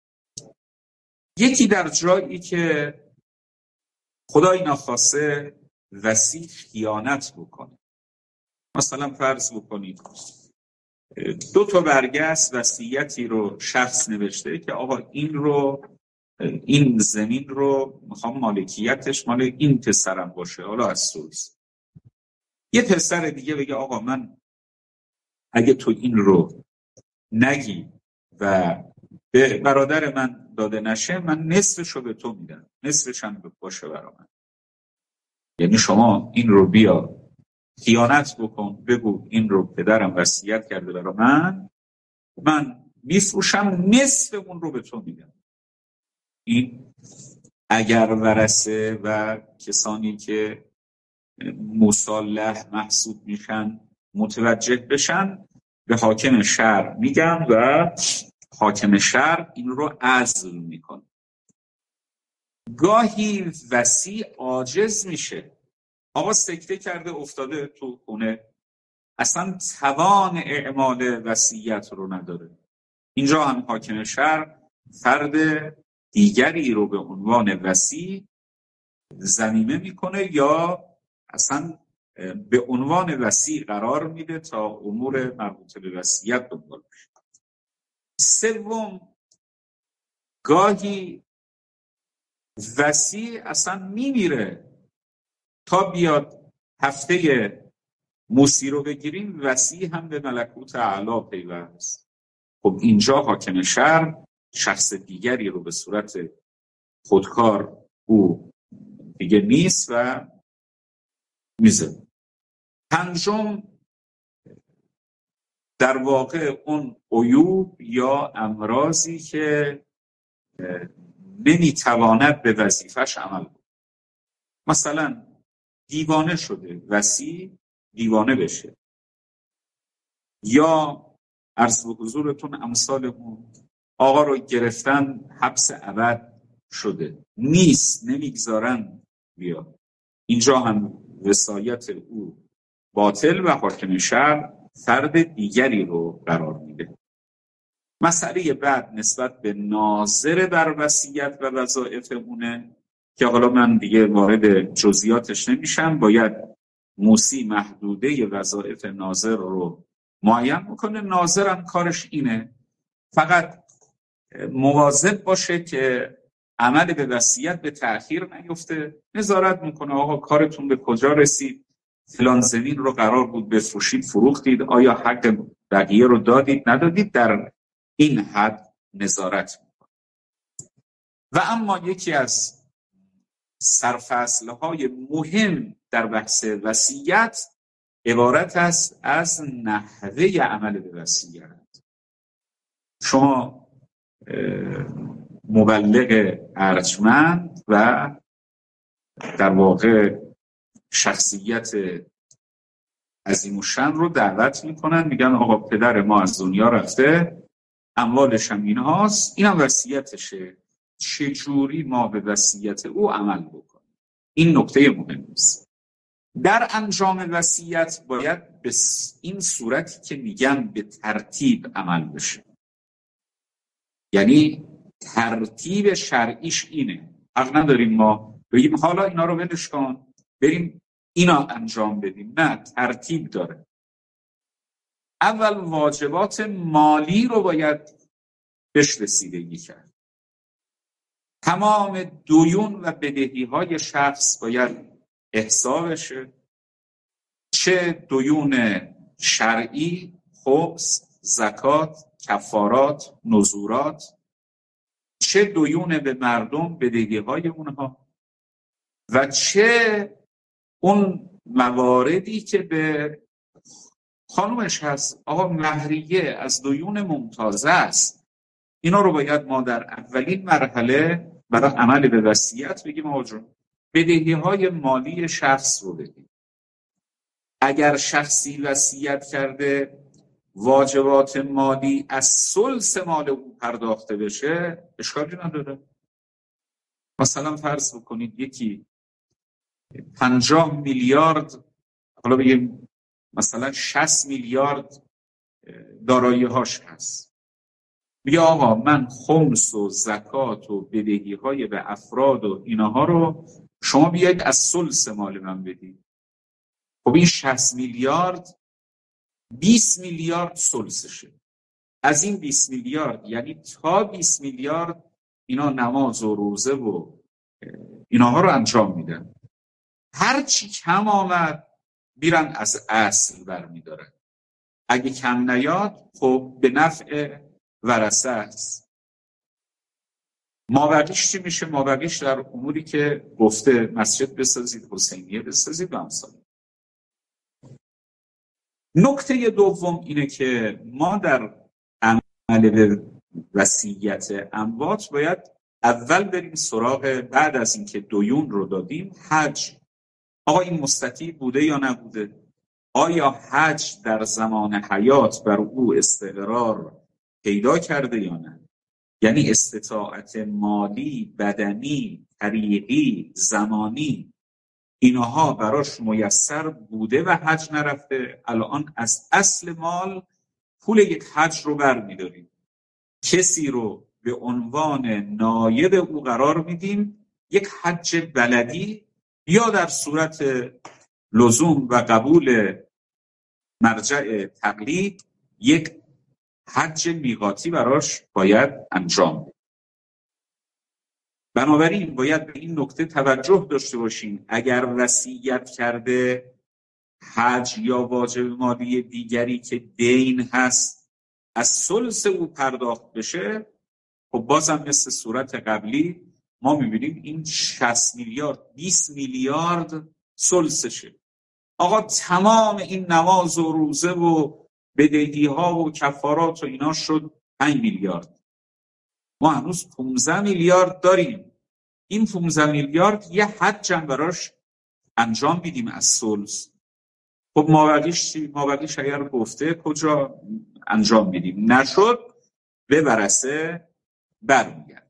یکی در جایی که خدای ناخواسته وصی خیانت بکنه، مثلا فرض بکنید 2 تا برگه است وصیتی رو شخص نوشته که آقا این زمین رو میخوام مالکیتش مال این پسرم باشه، حالا از سوئیس. یه پسر دیگه بگه آقا من اگه تو این رو نگی و به برادر من داده نشه، من نصفش رو به تو میدم، نصفش هم باشه برای من. یعنی شما این رو بیا خیانت بکن، بگو این رو پدرم وصیت کرده برای من میفروشم، نصف اون رو به تو میدم. این اگر ورثه و کسانی که مصالح محسوب میشن متوجه بشن، به حاکم شهر میگن و حاکم شهر این رو عزل میکنه. گاهی وصی عاجز میشه، آقا سکته کرده افتاده تو خونه، اصلا توان اعمال وصیت رو نداره. اینجا هم حاکم شهر فرد دیگری رو به عنوان وصی ضمیمه میکنه یا اصلا به عنوان وصی قرار میده تا امور مربوط به وصیت دنبال بشه. سوم، گاهی وصی اصلا میمیره تا بیاد هفته موسی رو بگیریم، وصی هم به ملکوت اعلی پیوست. خب اینجا حاکم شهر شخص دیگری رو به صورت خودکار او دیگه نیست و میزه. پنجم، در واقع اون عیوب یا امراضی که نمیتواند به وظیفش عمل کنه، مثلا دیوانه شده، وصی دیوانه بشه، یا عرض به حضورتون امثال اون آقا رو گرفتن حبس ابد شده، نیست، نمیگذارن بیا، اینجا هم وصایت او باطل و حاکم شهر فرد دیگری رو قرار میده. مسئله بعد نسبت به ناظر بر وصیت و وظایف اونه که حالا من دیگه وارد جزئیاتش نمیشم. باید موسی محدوده وظایف ناظر رو معین میکنه. ناظرم کارش اینه فقط مواظب باشه که عمل به وصیت به تأخیر نیفته، نظارت میکنه آقا کارتون به کجا رسید، فلان زمین رو قرار بود بفروشید فروختید، آیا حق بقیه رو دادید ندادید، در این حد نظارت میکنه. و اما یکی از سرفصل‌های مهم در بحث وصیت عبارت است از نحوه عمل به وصیت. شما مبلغ ارجمند و در واقع شخصیت عظیم الشأن رو دعوت میکنن، میگن آقا پدر ما از دنیا رفته، اموالش هم این هاست، این هم وصیتشه، چجوری ما به وصیت او عمل بکنیم. این نکته مهم است. در انجام وصیت باید به این صورتی که میگن به ترتیب عمل بشه، یعنی ترتیب شرعیش اینه. حق نداریم ما بگیم حالا اینا رو ولش کن بریم اینا انجام بدیم، نه، ترتیب داره. اول واجبات مالی رو باید بهش رسیدگی کرد، تمام دیون و بدهی‌های شخص باید احصا بشه، چه دیون شرعی، خبز، زکات، کفارات، نذورات، چه دیون به مردم بدهی‌های اونها، و چه اون مواردی که به خانومش هست، آقا مهریه از دیون ممتازه است، اینا رو باید ما در اولین مرحله برای عمل به وصیت بگیم آقا جون بدهی‌های مالی شخص رو بدیم. اگر شخصی وصیت کرده واجبات مالی از ثلث مال او پرداخته بشه اشکالی نداره. مثلا فرض بکنید یکی 50 میلیارد، حالا بگیم مثلا 60 میلیارد دارایی هاش هست، بیا آقا من خمس و زکات و بدهی های به افراد و اینها رو شما بیاید از ثلث مال من بدید. خب این 60 میلیارد 20 میلیارد ثلثشه. از این 20 میلیارد یعنی تا 20 میلیارد اینا نماز و روزه و اینها رو انجام میدن. هر چی کم آمد بیرن از اصل برمیدارن. اگه کم نیاد خب به نفع ورثه است. مابقیش چی میشه؟ مابقیش در اموری که گفته مسجد بسازید، حسینیه بسازید و امثال. نکته دوم اینه که ما در عمل به وصیت اموات باید اول بریم سراغ، بعد از اینکه دیون رو دادیم، حج. آقا این مستطیع بوده یا نبوده؟ آیا حج در زمان حیات بر او استقرار پیدا کرده یا نه؟ یعنی استطاعت مالی، بدنی، طریقی، زمانی، اینها براش میسر بوده و حج نرفته. الان از اصل مال پول یک حج رو برمی‌داریم، کسی رو به عنوان نایب او قرار میدیم، یک حج بلدی یا در صورت لزوم و قبول مرجع تقلید یک حج میقاتی براش باید انجام بدیم. بنابراین باید به این نکته توجه داشته باشیم، اگر وصیت کرده حج یا واجب مالی دیگری که دین هست از ثلث او پرداخت بشه، خب بازم مثل صورت قبلی ما میبینیم این 60 میلیارد 20 میلیارد ثلثشه. آقا تمام این نماز و روزه و بدهی ها و کفارات و اینا شد 5 میلیارد. ما هنوز 15 میلیارد داریم. این 15 میلیارد یه حج هم براش انجام بیدیم از ثلث. خب مابقیش اگر گفته کجا انجام بیدیم؟ نشد به ورثه برمیگرد.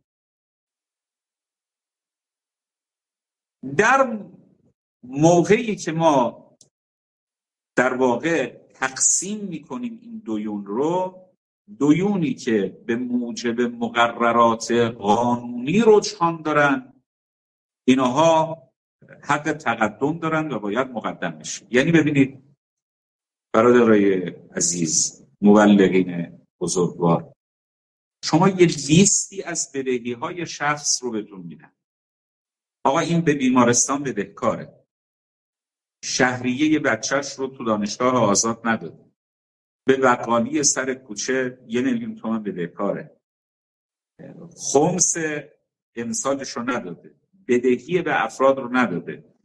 در موقعی که ما در واقع تقسیم میکنیم این دیون رو، دیونی که به موجب مقررات قانونی رجحان دارن، اینها حق تقدم دارن و باید مقدم بشه. یعنی ببینید برادرای عزیز، مبلغین بزرگوار، شما یه لیستی از بدهی های شخص رو بهتون میدن. آقا این به بیمارستان بدهکاره، شهریه بچهش رو تو دانشگاه آزاد نداده، به بقالی سر کوچه 1 میلیون تومان بدهکاره، خمس امسالش رو نداده، بدهی به افراد رو نداده،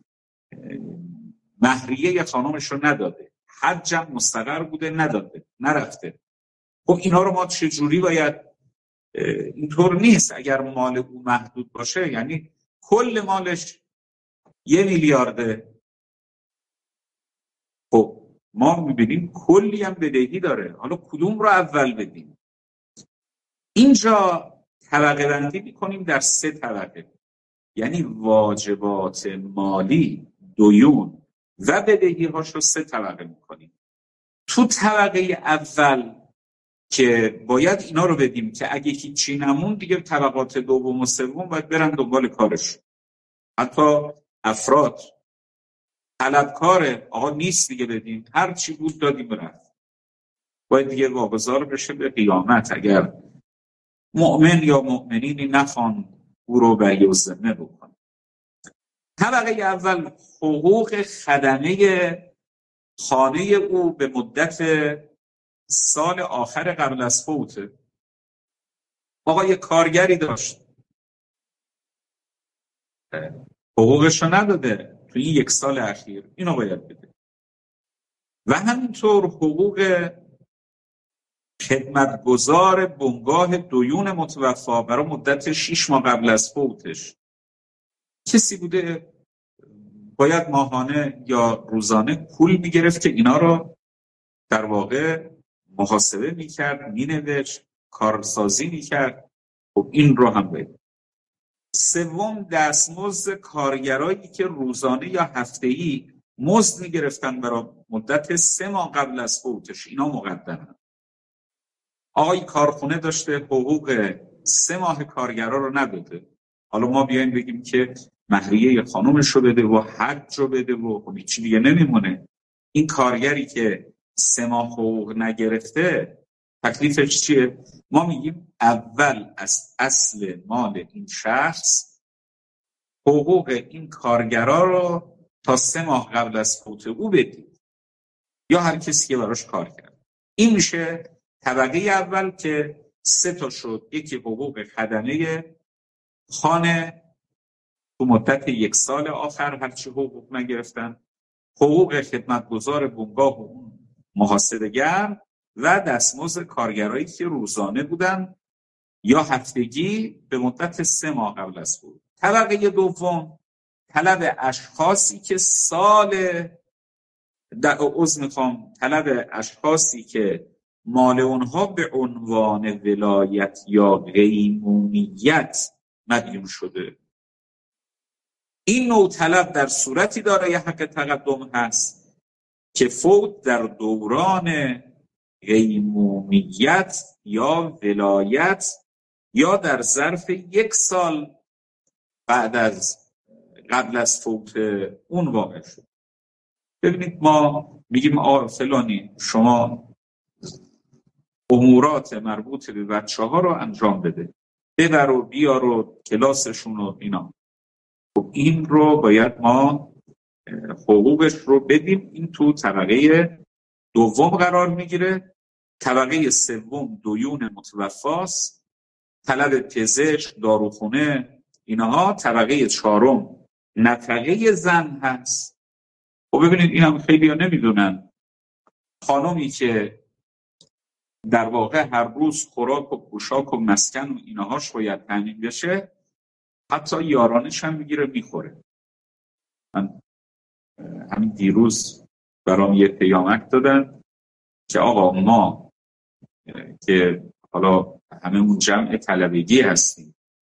مهریه خانمش رو نداده، حجم مستقر بوده نداده، نرفته. خب اینا رو ما چجوری باید؟ اینطور نیست. اگر مال او محدود باشه، یعنی کل مالش 1 میلیارده، خب ما میبینیم کلی هم بدهی داره، حالا کدوم رو اول بدیم؟ اینجا طبقه بندی میکنیم در 3 طبقه، یعنی واجبات مالی، دیون و بدهی هاش رو 3 طبقه میکنیم. تو طبقه اول که باید اینا رو بدیم که اگه هیچی نمون دیگه طبقات دوم و سوم باید برن دنبال کارش. حتی افراد طلبکاره، آقا نیست دیگه بدیم، هر چی بود دادیم رفت، باید دیگه واگذار بشه به قیامت اگر مؤمن یا مؤمنینی نخوان او رو بری و ذمه بکن. طبقه اول حقوق خدمه خانه او به مدت سال آخر قبل از فوته. آقا یه کارگری داشت، حقوقش رو نداده تو این 1 سال اخیر، اینو باید بده. و همینطور حقوق خدمتگزار بنگاه دیون متوفا برای مدت 6 ماه قبل از فوتش، کسی بوده باید ماهانه یا روزانه پول میگرفت که اینا رو در واقع محاسبه میکرد، مینوشت، کارسازی میکرد. خب این رو هم باید. سوم دستمزد کارگرایی که روزانه یا هفته‌ای مزد میگرفتن برای مدت 3 ماه قبل از فوتش، اینا مقدمه. آقای کارخونه داشته حقوق 3 ماه کارگرا رو نداده، حالا ما بیایم بگیم که مهریه خانومش رو بده و حج رو بده و خب هیچی دیگه نمیمونه. این کارگری که 3 ماه حقوق نگرفته تکلیفش چیه؟ ما میگیم اول از اصل مال این شخص حقوق این کارگرا رو تا 3 ماه قبل از فوت او بدید، یا هر کسی که براش کار کرد. این میشه طبقه اول که 3 تا شد. یکی حقوق خدمه خانه تو مدت 1 سال آخر هرچی حقوق نگرفتن، حقوق خدمتگزار بنگاه و محاسبه‌گر و دستمزد کارگرایی که روزانه بودن یا هفتگی به مدت 3 ماه قبل از فوت. طبقه دوم طلب اشخاصی که سال میخوام طلب اشخاصی که مال اونها به عنوان ولایت یا قیمومیت مدیون شده. این نوع طلب در صورتی داره یه حق تقدم هست که فوت در دوران قیمومیت یا ولایت یا در ظرف 1 سال قبل از فوت اون واقع شد. ببینید ما میگیم فلانی شما امورات مربوط به بچه‌ها رو انجام بده، ببر و بیار و کلاسشون و اینا. خب این رو باید ما حقوقش رو بدیم. این تو طبقه دوم قرار میگیره. طبقه سوم دیون متوفاست، طلب پزشک، داروخونه، اینها. طبقه چهارم نفقه زن هست. خب ببینید این هم خیلی ها نمیدونن. خانمی که در واقع هر روز خوراک و پوشاک و مسکن و اینهاش باید تامین بشه، حتی یارانش هم میگیره میخوره. من همین دیروز برام یه پیامک دادن که آقا ما که حالا هممون جمع طلبگی هستیم،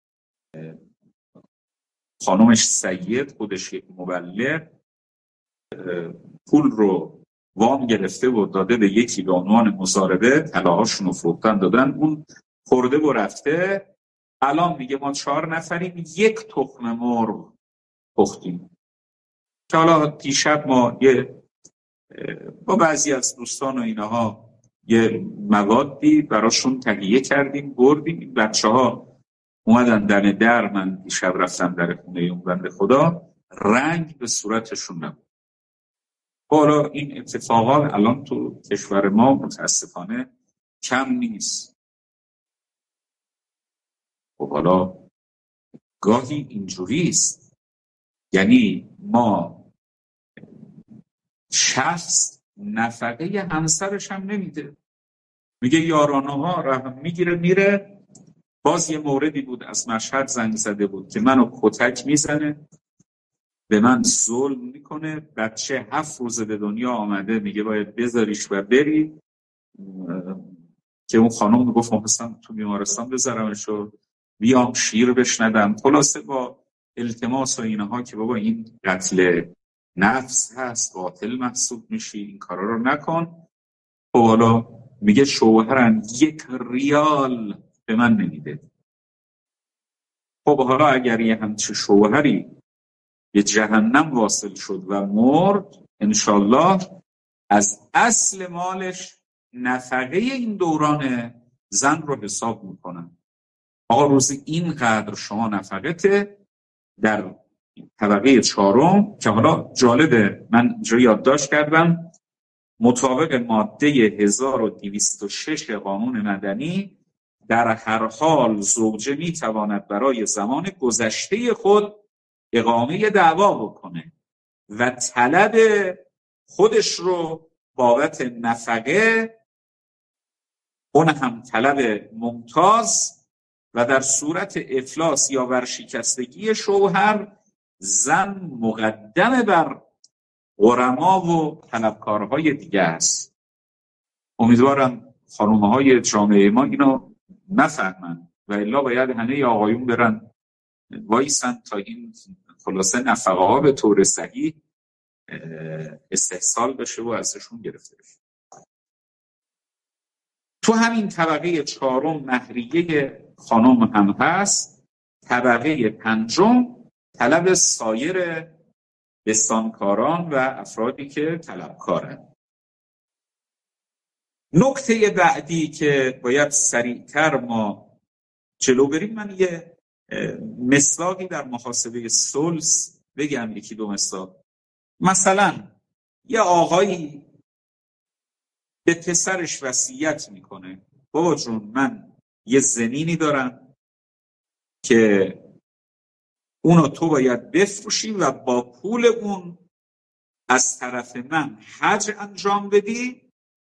خانمش سید، خودش یک مبلغ، پول رو وام گرفته و داده به یکی به عنوان مضاربه، طلاهاشون رو فروختن دادن، اون خورده و رفته. الان میگه ما 4 نفریم 1 تخم مرغ پختیم. که حالا دیشب ما با بعضی از دوستان و اینها یه موادی براشون تهیه کردیم بردیم. این بچه ها اومدن دم در، من دیشب رفتم در خونه اون بنده خدا، رنگ به صورتشون نبود. حالا این اتفاقات الان تو کشور ما متاسفانه کم نیست. خب حالا گاهی اینجوریست، یعنی ما شخص نفقه همسرش هم نمیده، میگه یارانه ها رحم میگیره میره. باز یه موردی بود از مشهد زنگ زده بود که منو کتک میزنه، به من ظلم میکنه، بچه 7 روزه به دنیا آمده، میگه باید بذاریش و بری. که اون خانم میگفت محسن تو بیمارستان بذارمش و بیام شیر بشندم. خلاصه با التماس و اینها که بابا این قتل نفس هست، قاتل محسوب میشی، این کارا رو نکن. خب حالا میگه شوهرم 1 ریال به من نمیده. خب حالا اگر یه همچه شوهری به جهنم واصل شد و مرد، انشالله از اصل مالش نفقه این دوران زن رو حساب میکنن. آقا روزی اینقدر شما نفقته در طبقه 4. که حالا جالبه، من جا یادداشت کردم مطابق ماده 1206 قانون مدنی در هر حال زوجه میتواند برای زمان گذشته خود اقامه دعوا بکنه و طلب خودش رو بابت نفقه، اون هم طلب ممتاز، و در صورت افلاس یا ورشکستگی شوهر زن مقدم بر غرما و طلبکارهای دیگه است. امیدوارم خانومهای جامعه ما اینو نفهمن و الا باید همه آقایون برن وایسن تا این خلاصه نفقه ها به طور صحیح استحصال بشه و ازشون گرفته بشه. تو همین طبقه 4 مهریه خانم هم هست. طبقه 5 طلب سایر بستانکاران و افرادی که طلبکارن. نکته بعدی که باید سریعتر ما جلو بریم، من یه مثالی در محاسبه ثلث بگم، 1-2 مثال. مثلا یه آقایی به پسرش وصیت میکنه بابا جون من یه زمینی دارم که اونو تو باید بفروشی و با پول اون از طرف من حج انجام بدی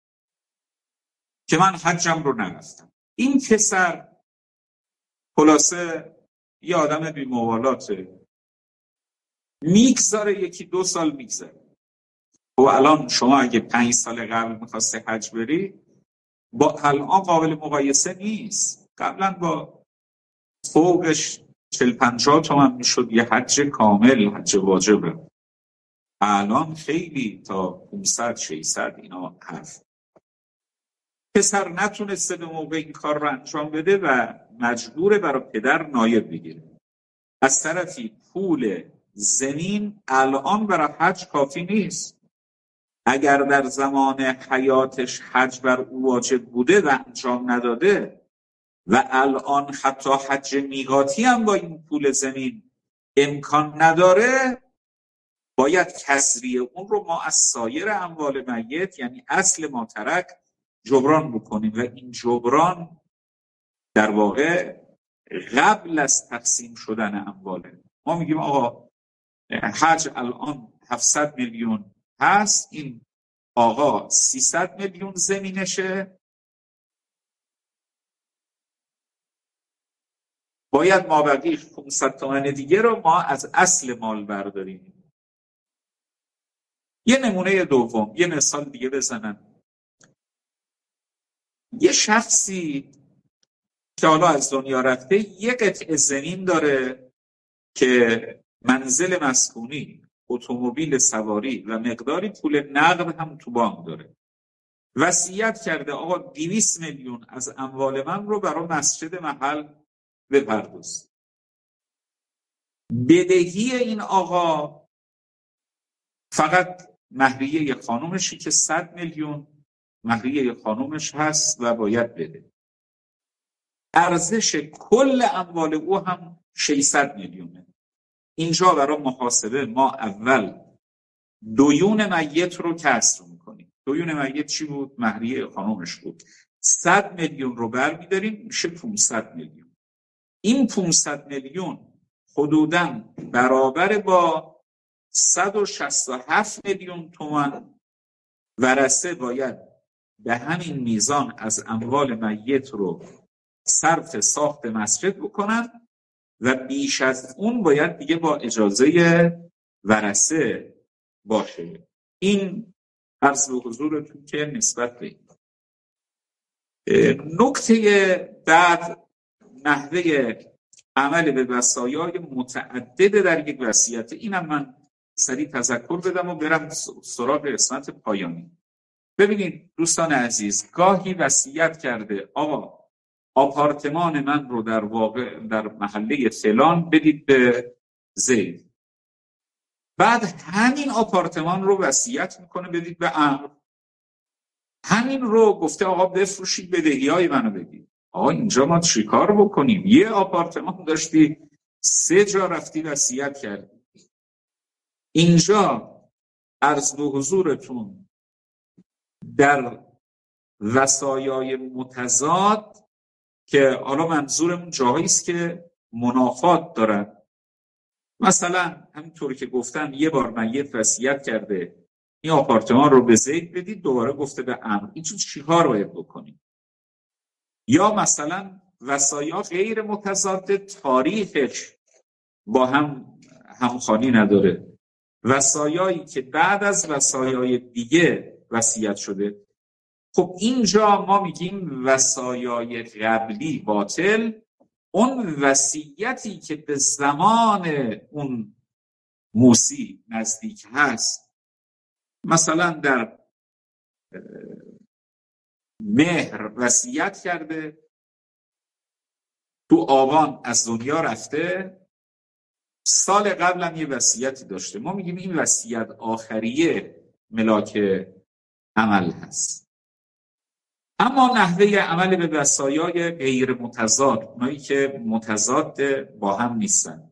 که من حجم رو نرفتم. این پسر خلاصه یه آدم بی‌مبالاته، میگذاره 1-2 سال میگذاره، خب الان شما اگه 5 سال قبل میخواستی حج بری با الان قابل مقایسه نیست. قبلا با فوقش 40-50 تومن میشد یه حج کامل، حج واجبه. الان خیلی تا 500-600 اینا هست. پسر نتونسته به موقع این کار رو انجام بده و مجبوره برای پدر نایب بگیره. از طرفی پول زمین الان برای حج کافی نیست. اگر در زمان حیاتش حج بر او واجب بوده و انجام نداده و الان حتی حج میقاتی هم با این پول زمین امکان نداره، باید کسری اون رو ما از سایر اموال میت، یعنی اصل ما ترک، جبران بکنیم و این جبران در واقع قبل از تقسیم شدن امواله. ما میگیم آقا حج الان 700 میلیون هست، این آقا 300 میلیون زمینشه، باید مابقی 500 تومن دیگه رو ما از اصل مال برداریم. یه نمونه دوم، یه مثال دیگه بزنم. یه شخصی که حالا از دنیا رفته یه قطعه زمین داره که منزل مسکونی، اتومبیل سواری و مقداری پول نقد هم تو بانک داره. وصیت کرده آقا 200 میلیون از اموال من رو برای مسجد محل بپرداز. بدهی این آقا فقط مهریه خانومشی که 100 میلیون مهریه خانومش هست و باید بده. ارزش کل اموال او هم 600 میلیونه. اینجا برای محاسبه ما اول دیون میت رو کسر میکنیم. دیون میت چی بود؟ مهریه خانومش بود. 100 میلیون رو برمی‌داریم میشه 500 میلیون. این 500 میلیون حدوداً برابر با 167 میلیون تومان ورثه باید به همین میزان از اموال میت رو صرف ساخت مسجد بکنن و بیش از اون باید دیگه با اجازه ورثه باشه. این عرض به حضورتون که نسبت به نکته بعد نحوه عمل به وصایای متعدد در یک وصیت. اینم من سریع تذکر بدم و برم سراغ قسمت پایانی. ببینید دوستان عزیز، گاهی وصیت کرده آقا آپارتمان من رو در واقع در محله فلان بدید به زید. بعد همین آپارتمان رو وصیت میکنه بدید به عمرو. همین رو گفته آقا بفروشید بدهیای منو بدید. آقا اینجا ما چیکار بکنیم؟ یه آپارتمان داشتی 3 جا رفتی وصیت کردی. اینجا عرض به حضورتون در وصایای متضاد که حالا منظورمون جاهایی است که منافات دارن، مثلا همینطور که گفتم یه بار میت وصیت کرده این آپارتمان رو به زید بدید، دوباره گفته به عمرو. اینجور چیکار باید بکنیم؟ یا مثلا وصایا غیر متضاد، تاریخش با هم همخوانی نداره، وصایایی که بعد از وصایای دیگه وصیت شده. خب اینجا ما میگیم وصایای قبلی باطل. اون وصیتی که به زمان اون موصی نزدیک هست، مثلا در مهر وصیت کرده، تو آبان از دنیا رفته، سال قبل هم یه وصیتی داشته، ما میگیم این وصیت آخریه ملاک عمل هست. اما نحوه عمل به وصایای غیر متضاد، اونایی که متضاد با هم نیستن،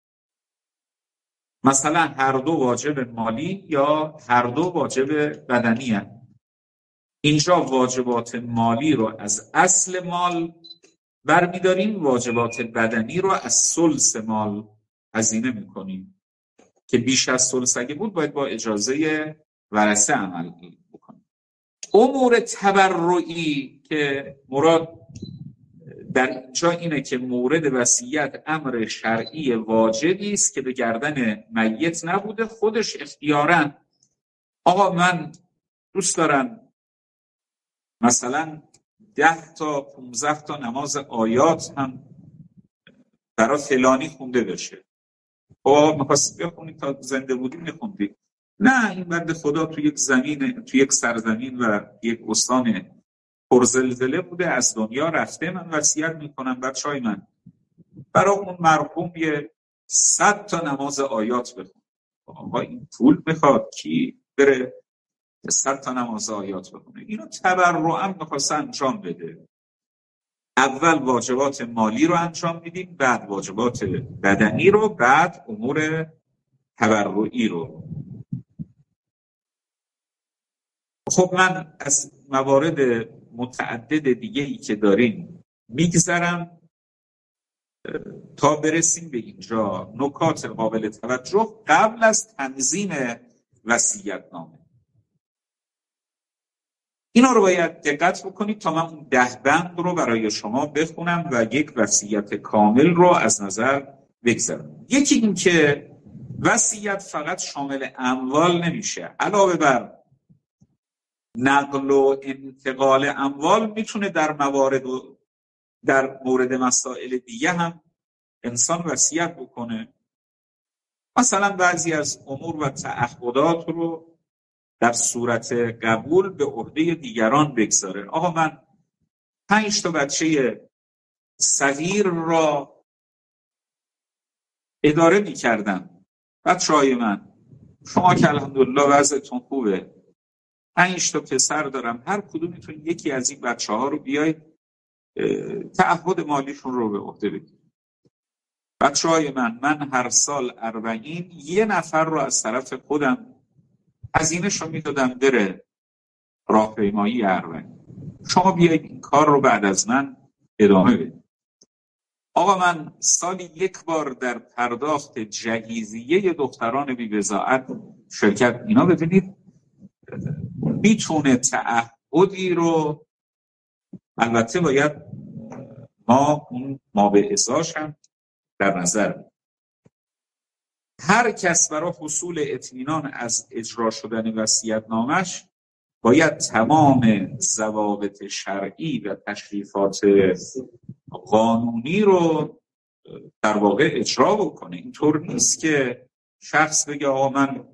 مثلا هر دو واجب مالی یا هر دو واجب بدنی هست. اینجا واجبات مالی رو از اصل مال برمیداریم، واجبات بدنی رو از ثلث مال هزینه میکنیم که بیش از ثلث اگه بود باید با اجازه ورثه عمل بکنیم. امور تبرعی که مراد در اینجا اینه که مورد وصیت امر شرعی واجبی است که به گردن میت نبوده، خودش اختیاراً آقا من دوست دارم مثلا 10 تا 15 تا نماز آیات هم برای فلانی خونده بشه. خب می‌خواستی بخونی تا زنده بودی میخوندی. نه، این بنده خدا تو یک سرزمین و یک استان پرزلزله بوده، از دنیا رفته. من وصیت میکنم بچهای من برای اون مرحوم 100 تا نماز آیات بخون. آقا این پول میخواد کی بره 100 تا نماز آیات بخونه؟ اینو تبرعاً میخواسته انجام بده. اول واجبات مالی رو انجام میدیم، بعد واجبات بدنی رو، بعد امور تبرعی رو. خب من از موارد متعدد دیگه‌ای که داریم میگذرم تا برسیم به اینجا. نکات قابل توجه قبل از تنظیم وصیت‌نامه، اینا رو باید دقت بکنید تا من اون 10 بند رو برای شما بخونم و یک وصیت کامل رو از نظر بگذارم. یکی این که وصیت فقط شامل اموال نمیشه، علاوه بر نقل و انتقال اموال میتونه در مورد مسائل دیگه هم انسان وصیت بکنه. مثلا بعضی از امور و تعهدات رو در صورت قبول به عهده دیگران بگذاره. آقا من 5 تا بچه صغیر را اداره می‌کردم. بچه‌های من، شما که الحمدلله وضعتون خوبه، 5 تا پسر دارم، هر کدومتون یکی از این بچه‌ها رو بیاید تعهد مالیشون رو به عهده بگیرید. بچه‌های من هر سال 40 یه نفر رو از طرف خودم هزینه‌شو میدادم بره راهپیمایی 40. شما بیایید این کار رو بعد از من ادامه بدید. آقا من سالی 1 بار در پرداخت جهیزیه دختران بی‌بضاعت شرکت. اینا ببینید میتونه تعهدی رو، البته باید ما اون به ازاش هم در نظر بگیریم. هر کس برای حصول اطمینان از اجرا شدن وصیت‌نامش باید تمام ضوابط شرعی و تشریفات قانونی رو در واقع اجرا بکنه. اینطور نیست که شخص بگه آقا من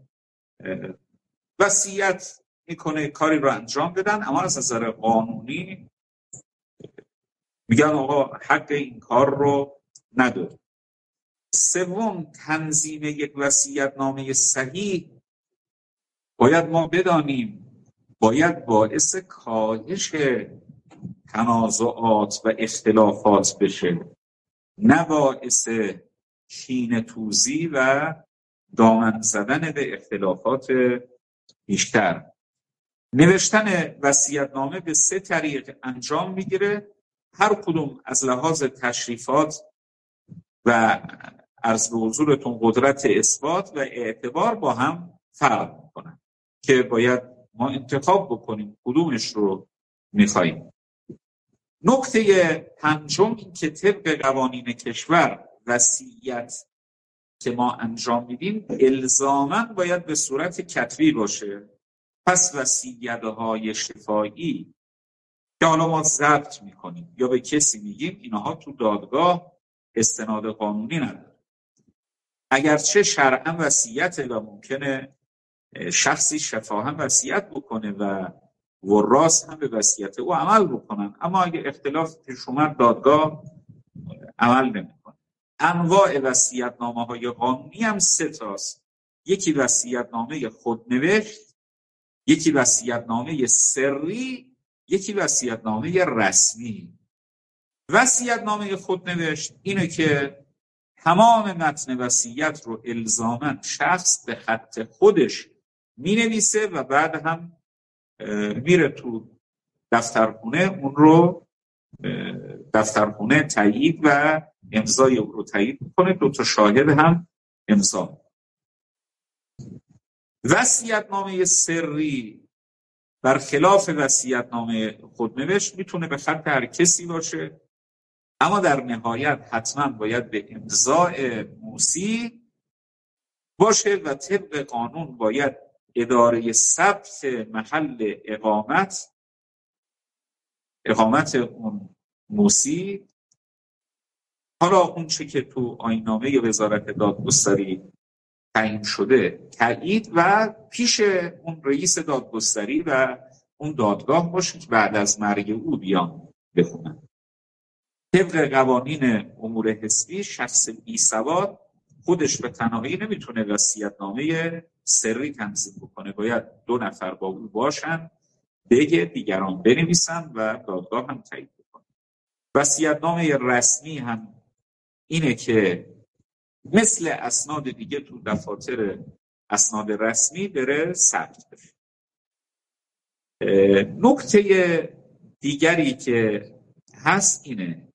وصیت میکنه کاری رو انجام بدن، اما از نظر قانونی میگن آقا حق این کار رو نداره. سوم، تنظیم یک وصیت‌نامه صحیح باید ما بدانیم باید باعث کاهش تنازعات و اختلافات بشه، نه باعث کینه‌توزی و دامن زدن به اختلافات بیشتر. نوشتن وصیت‌نامه به 3 طریق انجام میگیره، هر کدوم از لحاظ تشریفات و عرض به حضورتون قدرت اثبات و اعتبار با هم فرق میکنن که باید ما انتخاب بکنیم کدومش رو میخواییم. نکته پنجم این که طبق قوانین کشور وصیت که ما انجام میدیم الزاماً باید به صورت کتبی باشه. پس وصیت‌های شفاهی که حالا ما ضبط میکنیم یا به کسی میگیم، اینها تو دادگاه استناد قانونی نداره. اگرچه شرعاً وصیت و ممکنه شخصی شفاهاً وصیت بکنه و وراث هم به وصیت او عمل بکنن، اما اگه اختلاف پیش اومد دادگاه عمل نمیکنه. انواع وصیت‌نامه‌های قانونی هم 3 تاست. یکی وصیت‌نامه خودنوشت، یکی وصیت‌نامه سری، یکی وصیت‌نامه رسمی. وصیت‌نامه خودنوشت اینه که تمام متن وصیت رو الزاماً شخص به خط خودش مینویسه و بعد هم میره تو دفترخونه، اون رو دفترخونه تایید و امضای او رو تایید میکنه، 2 تا شاهد هم امضا. وصیت‌نامه سری برخلاف وصیت‌نامه خودنوشت میتونه به خط هر کسی باشه، اما در نهایت حتما باید به امضای موصی باشه و طبق قانون باید اداره ثبت محل اقامت اون موسی، حالا اون چه که تو آیین‌نامه وزارت دادگستری تعیین شده تایید و پیش اون رئیس دادگستری و اون دادگاه باشه که بعد از مرگ او بیان بخونن. طبق قوانین امور حزبی شخص بی سواد خودش به تنهایی نمیتونه وصیت‌نامه سری تنظیم بکنه، باید 2 نفر با او باشن، بگه، دیگران بنویسن و دادگاه هم تایید بکنه. وصیت‌نامه رسمی هم اینه که مثل اسناد دیگه تو دفاتر اسناد رسمی بره ثبت بشه. نکته دیگری که هست اینه،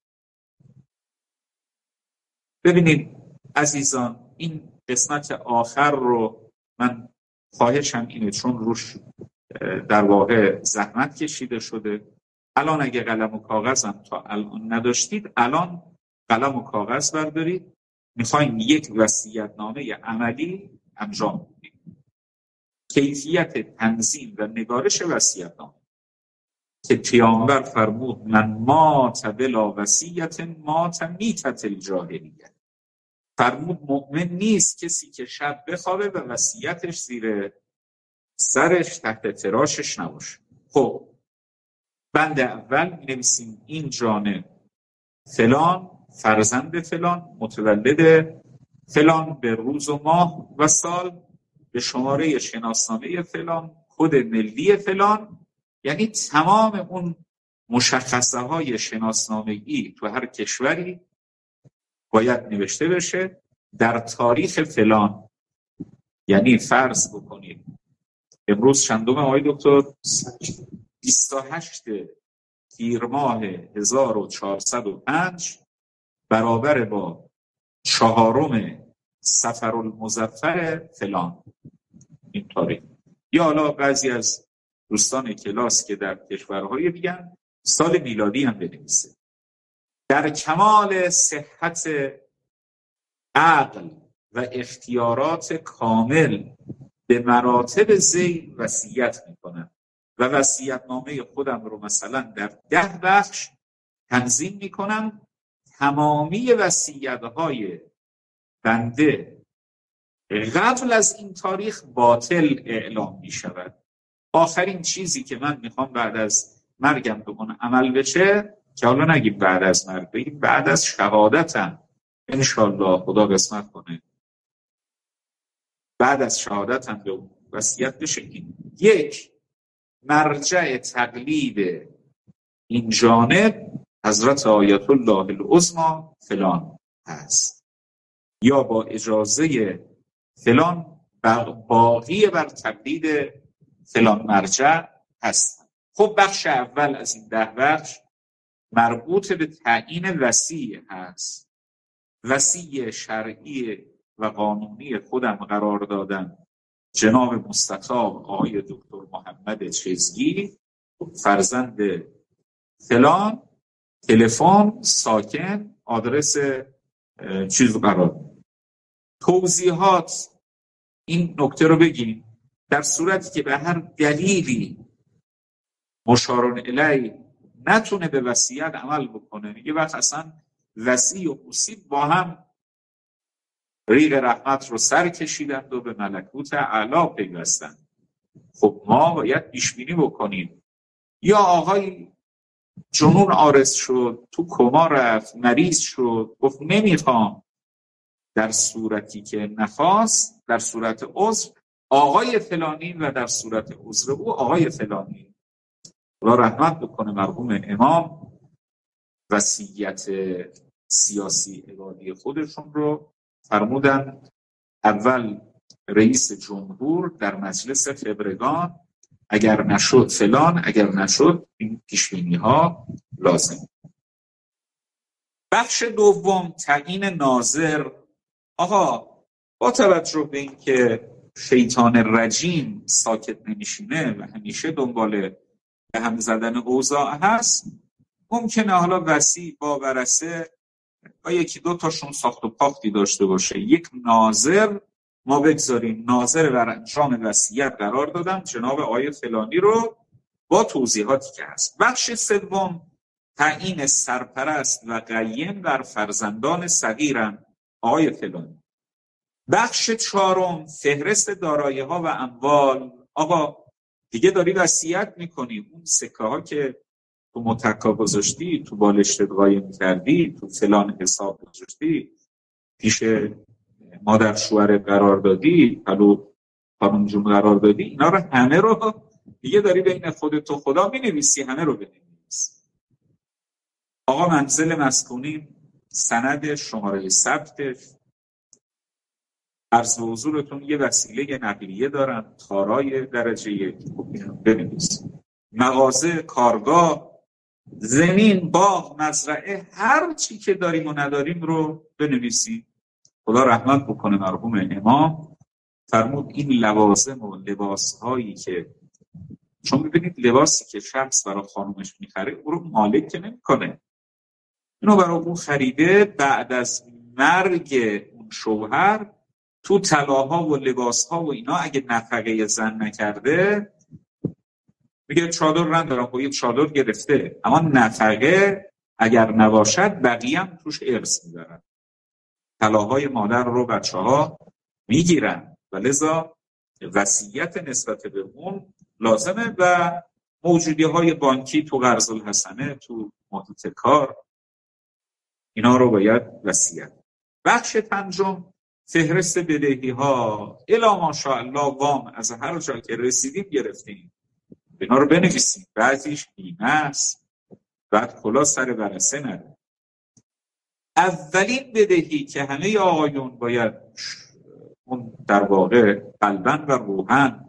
ببینید عزیزان، این قسمت آخر رو من خواهشم اینه، چون روش در واقع زحمت کشیده شده. الان اگه قلم و کاغذم تا الان نداشتید، الان قلم و کاغذ بردارید، میخوایم یک وصیت‌نامه عملی انجام بدیم. کیفیت تنظیم و نگارش وصیت‌نامه که پیامبر فرمود من مات بلا وصیت مات میتة الجاهلیه. فرمود مؤمن نیست کسی که شب بخوابه و وصیتش زیر سرش تحت فراشش نباشه. خب بند اول می‌نویسیم این جان فلان فرزند فلان متولد فلان به روز و ماه و سال به شماره شناسنامه فلان کد ملی فلان، یعنی تمام اون مشخصه های شناسنامه‌ای تو هر کشوری باید نوشته بشه در تاریخ فلان. یعنی فرض بکنید امروز چندم آقای دکتر؟ 28 تیر ماه 1405 برابر با 4 صفرالمظفر فلان، این تاریخ. یا حالا بعضی از دوستان کلاس که در کشورهای دیگه سال میلادی هم بنویسه. در کمال صحت عقل و اختیارات کامل به مراتب ذیل وصیت میکنم و وصیت‌نامه خودم رو مثلا در 10 بخش تنظیم میکنم. تمامی وصیت‌های بنده قبل از این تاریخ باطل اعلام میشود. آخرین چیزی که من میخوام بعد از مرگم به اون عمل بشه، که حالا نگیم بعد از مرگ، بگیم بعد از شهادتم، انشالله خدا قسمت کنه بعد از شهادتم به وصیت بشه این یک مرجع تقلید این جانب حضرت آیت الله العظمی فلان هست، یا با اجازه فلان باقی بر تقلید فلان مرجع هست. خب بخش اول از این 10 بخش مربوط به تعیین وصی هست. وصی شرعی و قانونی خودم قرار دادن جناب مستطاب آقای دکتر محمد چزگی، فرزند فلان، تلفن، ساکن، آدرس چیز قرار. توضیحات این نکته رو بگیم، در صورتی که به هر دلیلی مشار الیه نتونه به وصیت عمل بکنه، یه وقت اصلا وصی و مصیب با هم ریق رحمت رو سر کشیدند و به ملکوت اعلی پیوستن. خب ما باید پیشبینی بکنیم. یا آقای جنون عارض شد، تو کما رفت، مریض شد، گفت نمیخوام، در صورتی که نخواست، در صورت عذر آقای فلانی و در صورت عذر او آقای فلانی. خدا رحمت بکنه مرحوم امام، وصیت سیاسی عبادی خودشون رو فرمودن اول رئیس جمهور در مجلس خبرگان، اگر نشد فلان، اگر نشد این پیشبینی ها لازم. بخش دوم تعیین ناظر. آقا با توجه به این که شیطان رجیم ساکت نمیشینه و همیشه دنبال به هم زدن اوضاع هست، ممکنه حالا وصی با ورثه و 1-2 تاشون ساخت و پاختی داشته باشه. یک ناظر ما بگذاریم ناظر بر انجام وصیت قرار دادم جناب آقای فلانی رو با توضیحاتی که هست. بخش سوم تعیین سرپرست و قیم بر فرزندان صغیرن آقای فلانی. بخش چهارم فهرست دارایی‌ها و اموال. آقا دیگه داری وصیت میکنی، اون سکه ها که تو متکا گذاشتی، تو بالشتت قایم کردی، تو فلان حساب گذاشتی، پیش مادر شوهر قرار دادی، پلو خانم جون قرار دادی، اینا رو همه رو دیگه داری بین خودت و خدا مینویسی، همه رو بنویسی. آقا منزل مسکونی، سند شماره ثبتش، عرض به حضورتون یه وسیله نقلیه دارن تارای درجه 1 بنویسی. مغازه، کارگاه، زمین، باغ، مزرعه، هر چی که داریم و نداریم رو بنویسی. خدا رحمت بکنه مرحوم امام، فرمود این لوازم و لباسهایی که، چون ببینید لباسی که شخص برای خانومش میخره او رو مالک که نمیکنه، اینو برای اون خریده، بعد از مرگ اون شوهر تو طلاها و لباسها و اینا اگه نفقه زن نکرده میگه چادر ندارم، با یه چادر گرفته، اما نفقه اگر نباشد بقیه هم توش ارث میدارن، طلاهای مادر رو بچه ها میگیرن و لذا وصیت نسبت به اون لازمه و موجودی های بانکی تو قرض الحسنه، تو محیط کار، اینا رو باید وصیت. بخش پنجم فهرست بدهی ها، الا ماشاءالله وام، از هر جا که رسیدیم گرفتیم، اینا رو بنویسیم. بعضیش بیمه است، بعد کلا سر برسه نده. اولین بدهی که همه آقایون باید اون در واقع قلباً و روحاً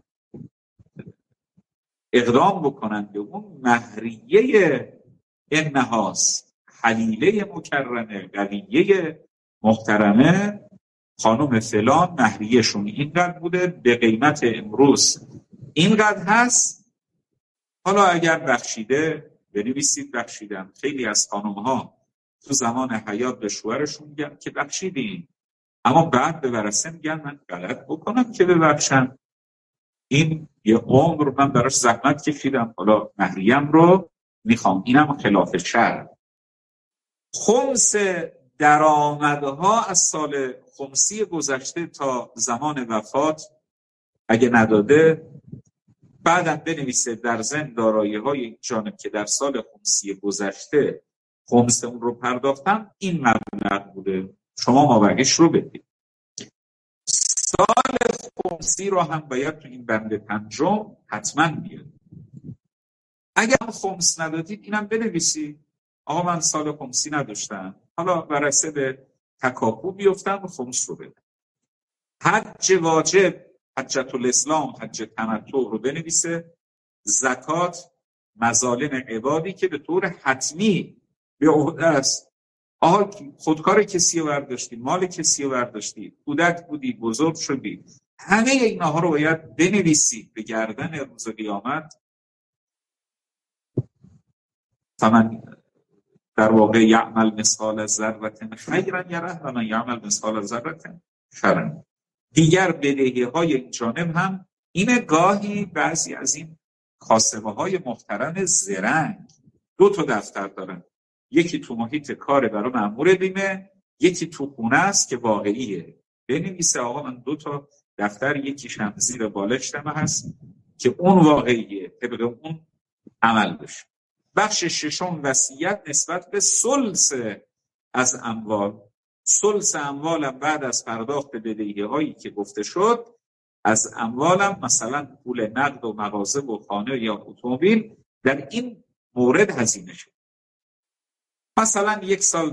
اقدام بکنند به اون مهریه انهاس، حلیله مکرمه، قویه محترمه، خانم فلان مهریهشون اینقدر بوده، به قیمت امروز اینقدر هست، حالا اگر بخشیده بنویسید بخشیدم. خیلی از خانم‌ها تو زمان حیات به شوهرشون میگن که بخشیدین، اما بعد به ورثه میگن من غلط بکنم که ببخشم، این یه عمر من براش زحمت کشیدم، حالا مهریم رو میخوام، اینم خلاف شرع. خمس درآمدها از سال خمسی گذشته تا زمان وفات اگه نداده، بعدم بنویسه در ضمن دارایی‌های این جانب که در سال خمسی گذشته خمس اون رو پرداختم، این مبلغ بوده، شما مابقیش رو بدید. سال خمسی رو هم باید تو این بند پنجم حتما بیاد. اگر خمس ندادید اینم بنویسی، آقا من سال خمسی نداشتم، حالا ورثه به تکاپو بیفتم و خمس رو بدم. حج واجب، حجت الاسلام، حج تمتع رو بنویسه. زکات، مظالم عبادی که به طور حتمی به عهده است. آها خودکار کسی رو برداشتی، مال کسی رو برداشتی، کودک بودی، بزرگ شدی، همه اینها رو باید بنویسی به گردن روز قیامت. فمن در واقع یعمل مثقال ذره خیرا یره و من یعمل مثقال ذره شرا. دیگر بدهی های این جانب هم اینه، گاهی بعضی از این کاسبه های محترم زرنگ 2 تا دفتر دارن، یکی تو محیط کار برای مأمور بیمه، یکی تو خونه است که واقعیه، بنویسه آقا من 2 تا دفتر، یکیش هم زیر بالشتم هست که اون واقعیه، طبق اون عمل بشه. بخش ششم وصیت نسبت به ثلث از اموال. ثلث اموالم بعد از پرداخت بدهی هایی که گفته شد، از اموالم مثلا پول نقد و مغازه و خانه یا اتومبیل در این مورد هزینه شد. مثلا 1 سال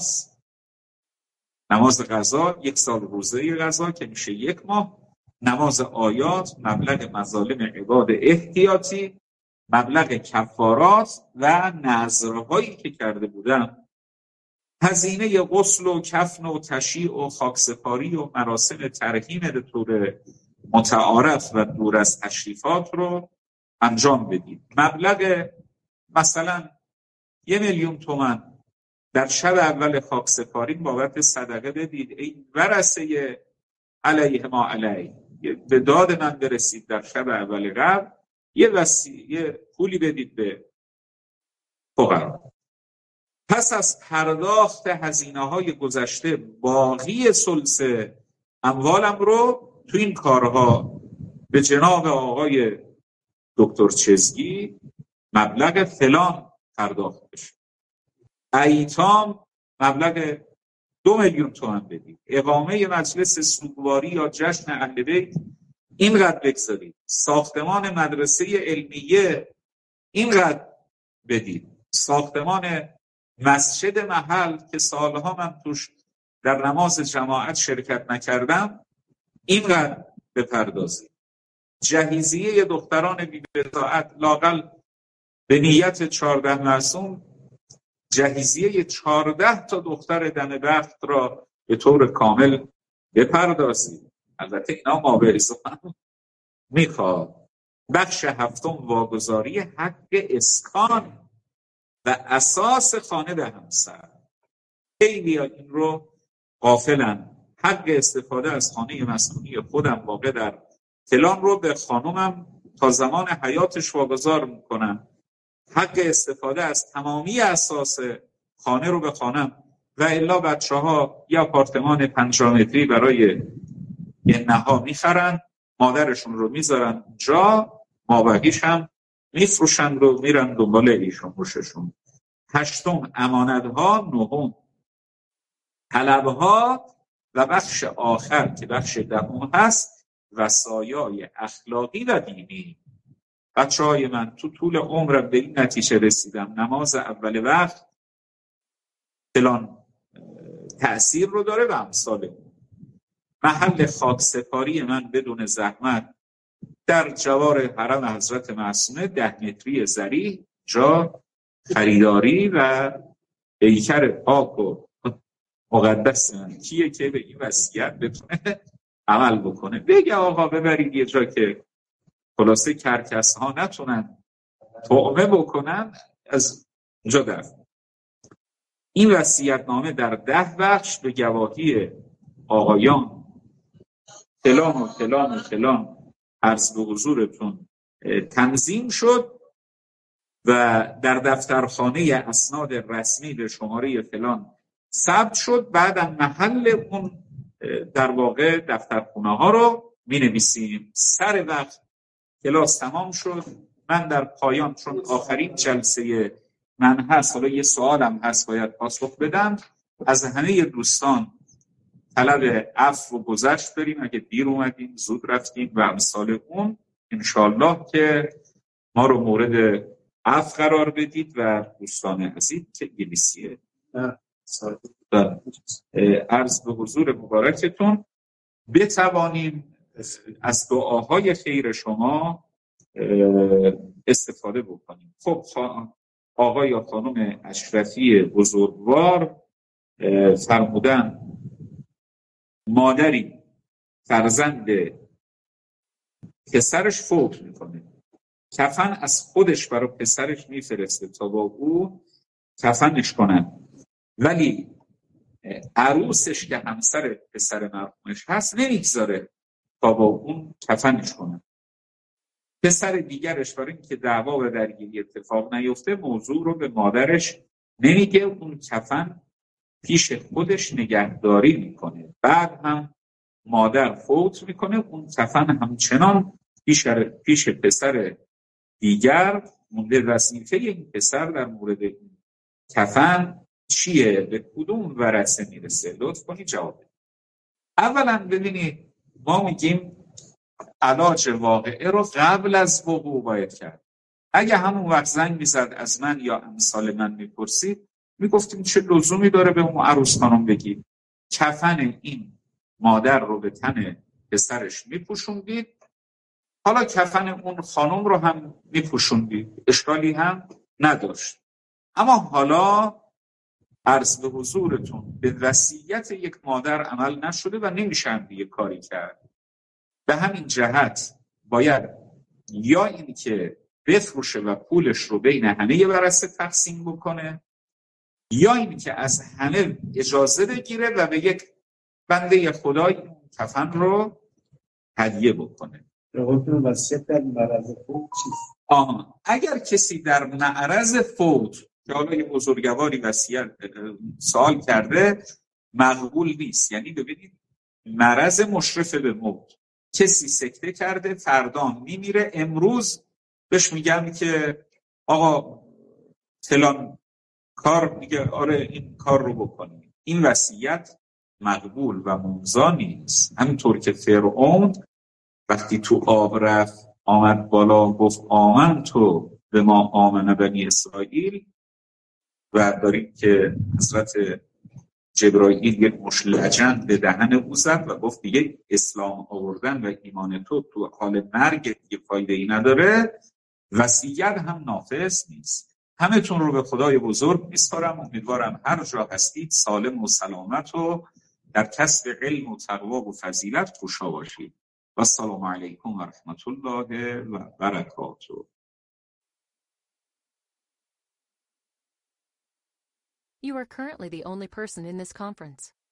نماز قضا، 1 سال روزه قضا که میشه 1 ماه، نماز آیات، مبلغ مظالم عباد احتیاطی، مبلغ کفارات و نذرهایی که کرده بودن، هزینه غسل و کفن و تشییع و خاکسپاری و مراسم ترحیم به طور متعارف و دور از تشریفات رو انجام بدید. مبلغ مثلا 1,000,000 تومان در شب اول خاکسپاری بابت صدقه بدید. این ورثه علیه ما علیه، به داد من برسید در شب اول قبل، یه پولی بدید به فقرا. پس از پرداخت هزینه‌های گذشته باقی ثلث اموالم رو تو این کارها به جناب آقای دکتر چزگی مبلغ فلان پرداخت بشه. ایتام مبلغ 2 میلیون تومان بدید. اقامه مجلس سوگواری یا جشن اهل بیت اینقدر بگذارید. ساختمان مدرسه علمیه اینقدر بدید. ساختمان مسجد محل که سالها من توش در نماز جماعت شرکت نکردم اینقدر بپردازید. جهیزیه دختران بی بضاعت لاقل به نیت 14 معصوم جهیزیه 14 تا دختر دم بخت را به طور کامل بپردازید. البته اینا مابعث میخواد. بخش هفتم واگذاری حق اسکان و اساس خانه به همسر. خیلی این رو غافلن. حق استفاده از خانه مسکونی خودم واقع در فلان رو به خانومم تا زمان حیاتش واگذار میکنم. حق استفاده از تمامی اساس خانه رو به خانم و الا بچه‌ها یه آپارتمان 50 متری برای نها میخرن، مادرشون رو میذارن جا، مابقیش هم میفروشن و میرن دنبال ایشون روششون. هشتم امانت‌ها. نهم طلب‌ها و بخش آخر که بخش دهم هست وصایای اخلاقی و دینی. بچه‌های من تو طول عمرم به این نتیجه رسیدم نماز اول وقت فلان تأثیر رو داره و امثال محل خاکسپاری من بدون زحمت در جوار حرم حضرت معصومه 10 متری زریح جا خریداری و پیکر پاک و مقدس من کیه که به این وصیت بتونه عمل بکنه. بگه آقا ببرید یه جا که خلاصه کرکس ها نتونن طعمه بکنن از اونجا دفت. این وصیت‌نامه در 10 بخش به گواهی آقایان فلان و فلان و فلان عرض به حضورتون تنظیم شد و در دفترخانه اسناد رسمی به شماره فلان ثبت شد. بعدم محل اون در واقع دفترخونه ها رو می نویسیم. سر وقت کلاس تمام شد. من در پایان چون آخرین جلسه من هست، حالا یه سوالم هست باید پاسخ بدم، از همه دوستان طلب عفو و گذشت بریم اگه دیر اومدیم زود رفتیم و امثال اون. انشالله که ما رو مورد عفو قرار بدید و دوستان عزیز که انگلیسیه عرض به حضور مبارکتون بتوانیم از دعاهای خیر شما استفاده بکنیم. خب آقای یا خانم اشرفی بزرگوار فرمودن مادری فرزند پسرش فوت میکنه، کفن از خودش برای پسرش میفرسته تا با او کفنش کنن، ولی عروسش که همسر پسر مرحومش هست نمیگذاره تا با اون کفنش کنن. پسر دیگرش برای اینکه دعوا و درگیری اتفاق نیفته موضوع رو به مادرش نمیگه، اون کفن پیش خودش نگهداری میکنه. بعد هم مادر فوت میکنه، اون کفن همچنان پیش پسر دیگر مونده. وظیفه این پسر در مورد کفن چیه؟ به کدوم ورثه میرسه؟ لطف کنید جواب بدید. اولا ببینید ما میگیم علاج واقعه رو قبل از وقوع باید کرد. اگه همون وقت زنگ میزد از من یا امثال من میپرسید میگفتیم چه لزومی داره به اون عروس خانم بگید کفن این مادر رو به تن پسرش میپوشوندید، حالا کفن اون خانم رو هم میپوشوندید، اشکالی هم نداشت. اما حالا عرض به حضورتون به وصیت یک مادر عمل نشده و نمیشه هم دیگه کاری کرد. به همین جهت باید یا این که بفروشه و پولش رو بین همه ورثه تقسیم بکنه، یا این که از همه اجازه بگیره و به یک بنده خدایی کفن رو هدیه بکنه. وصیت در معرض فوت چیست؟ اگر کسی در معرض فوت، که حالا یه بزرگواری وصیت سوال کرده، مقبول نیست. یعنی ببینید معرض مشرف به موت، کسی سکته کرده فردا میمیره، امروز بهش میگم که آقا فلان کار، میگه آره این کار رو بکنید، این وصیت مقبول و ممضا نیست. همینطور که فرعون وقتی تو آب رفت آمد بالا گفت آمن تو به ما آمن بنی اسرائیل، و داریم که حضرت جبرائیل یک مشت لجن به دهن او زد و گفت دیگه اسلام آوردن و ایمان تو حال مرگ دیگه فایده ای نداره، وصیت هم نافذ نیست. همتون رو به خدای بزرگ میسپارم. امیدوارم هر جا هستید سالم و سلامت و در کسب علم و تقوا و فضیلت خوشا باشید. و السلام علیکم و رحمت الله و برکاته. You are currently the only person in this conference.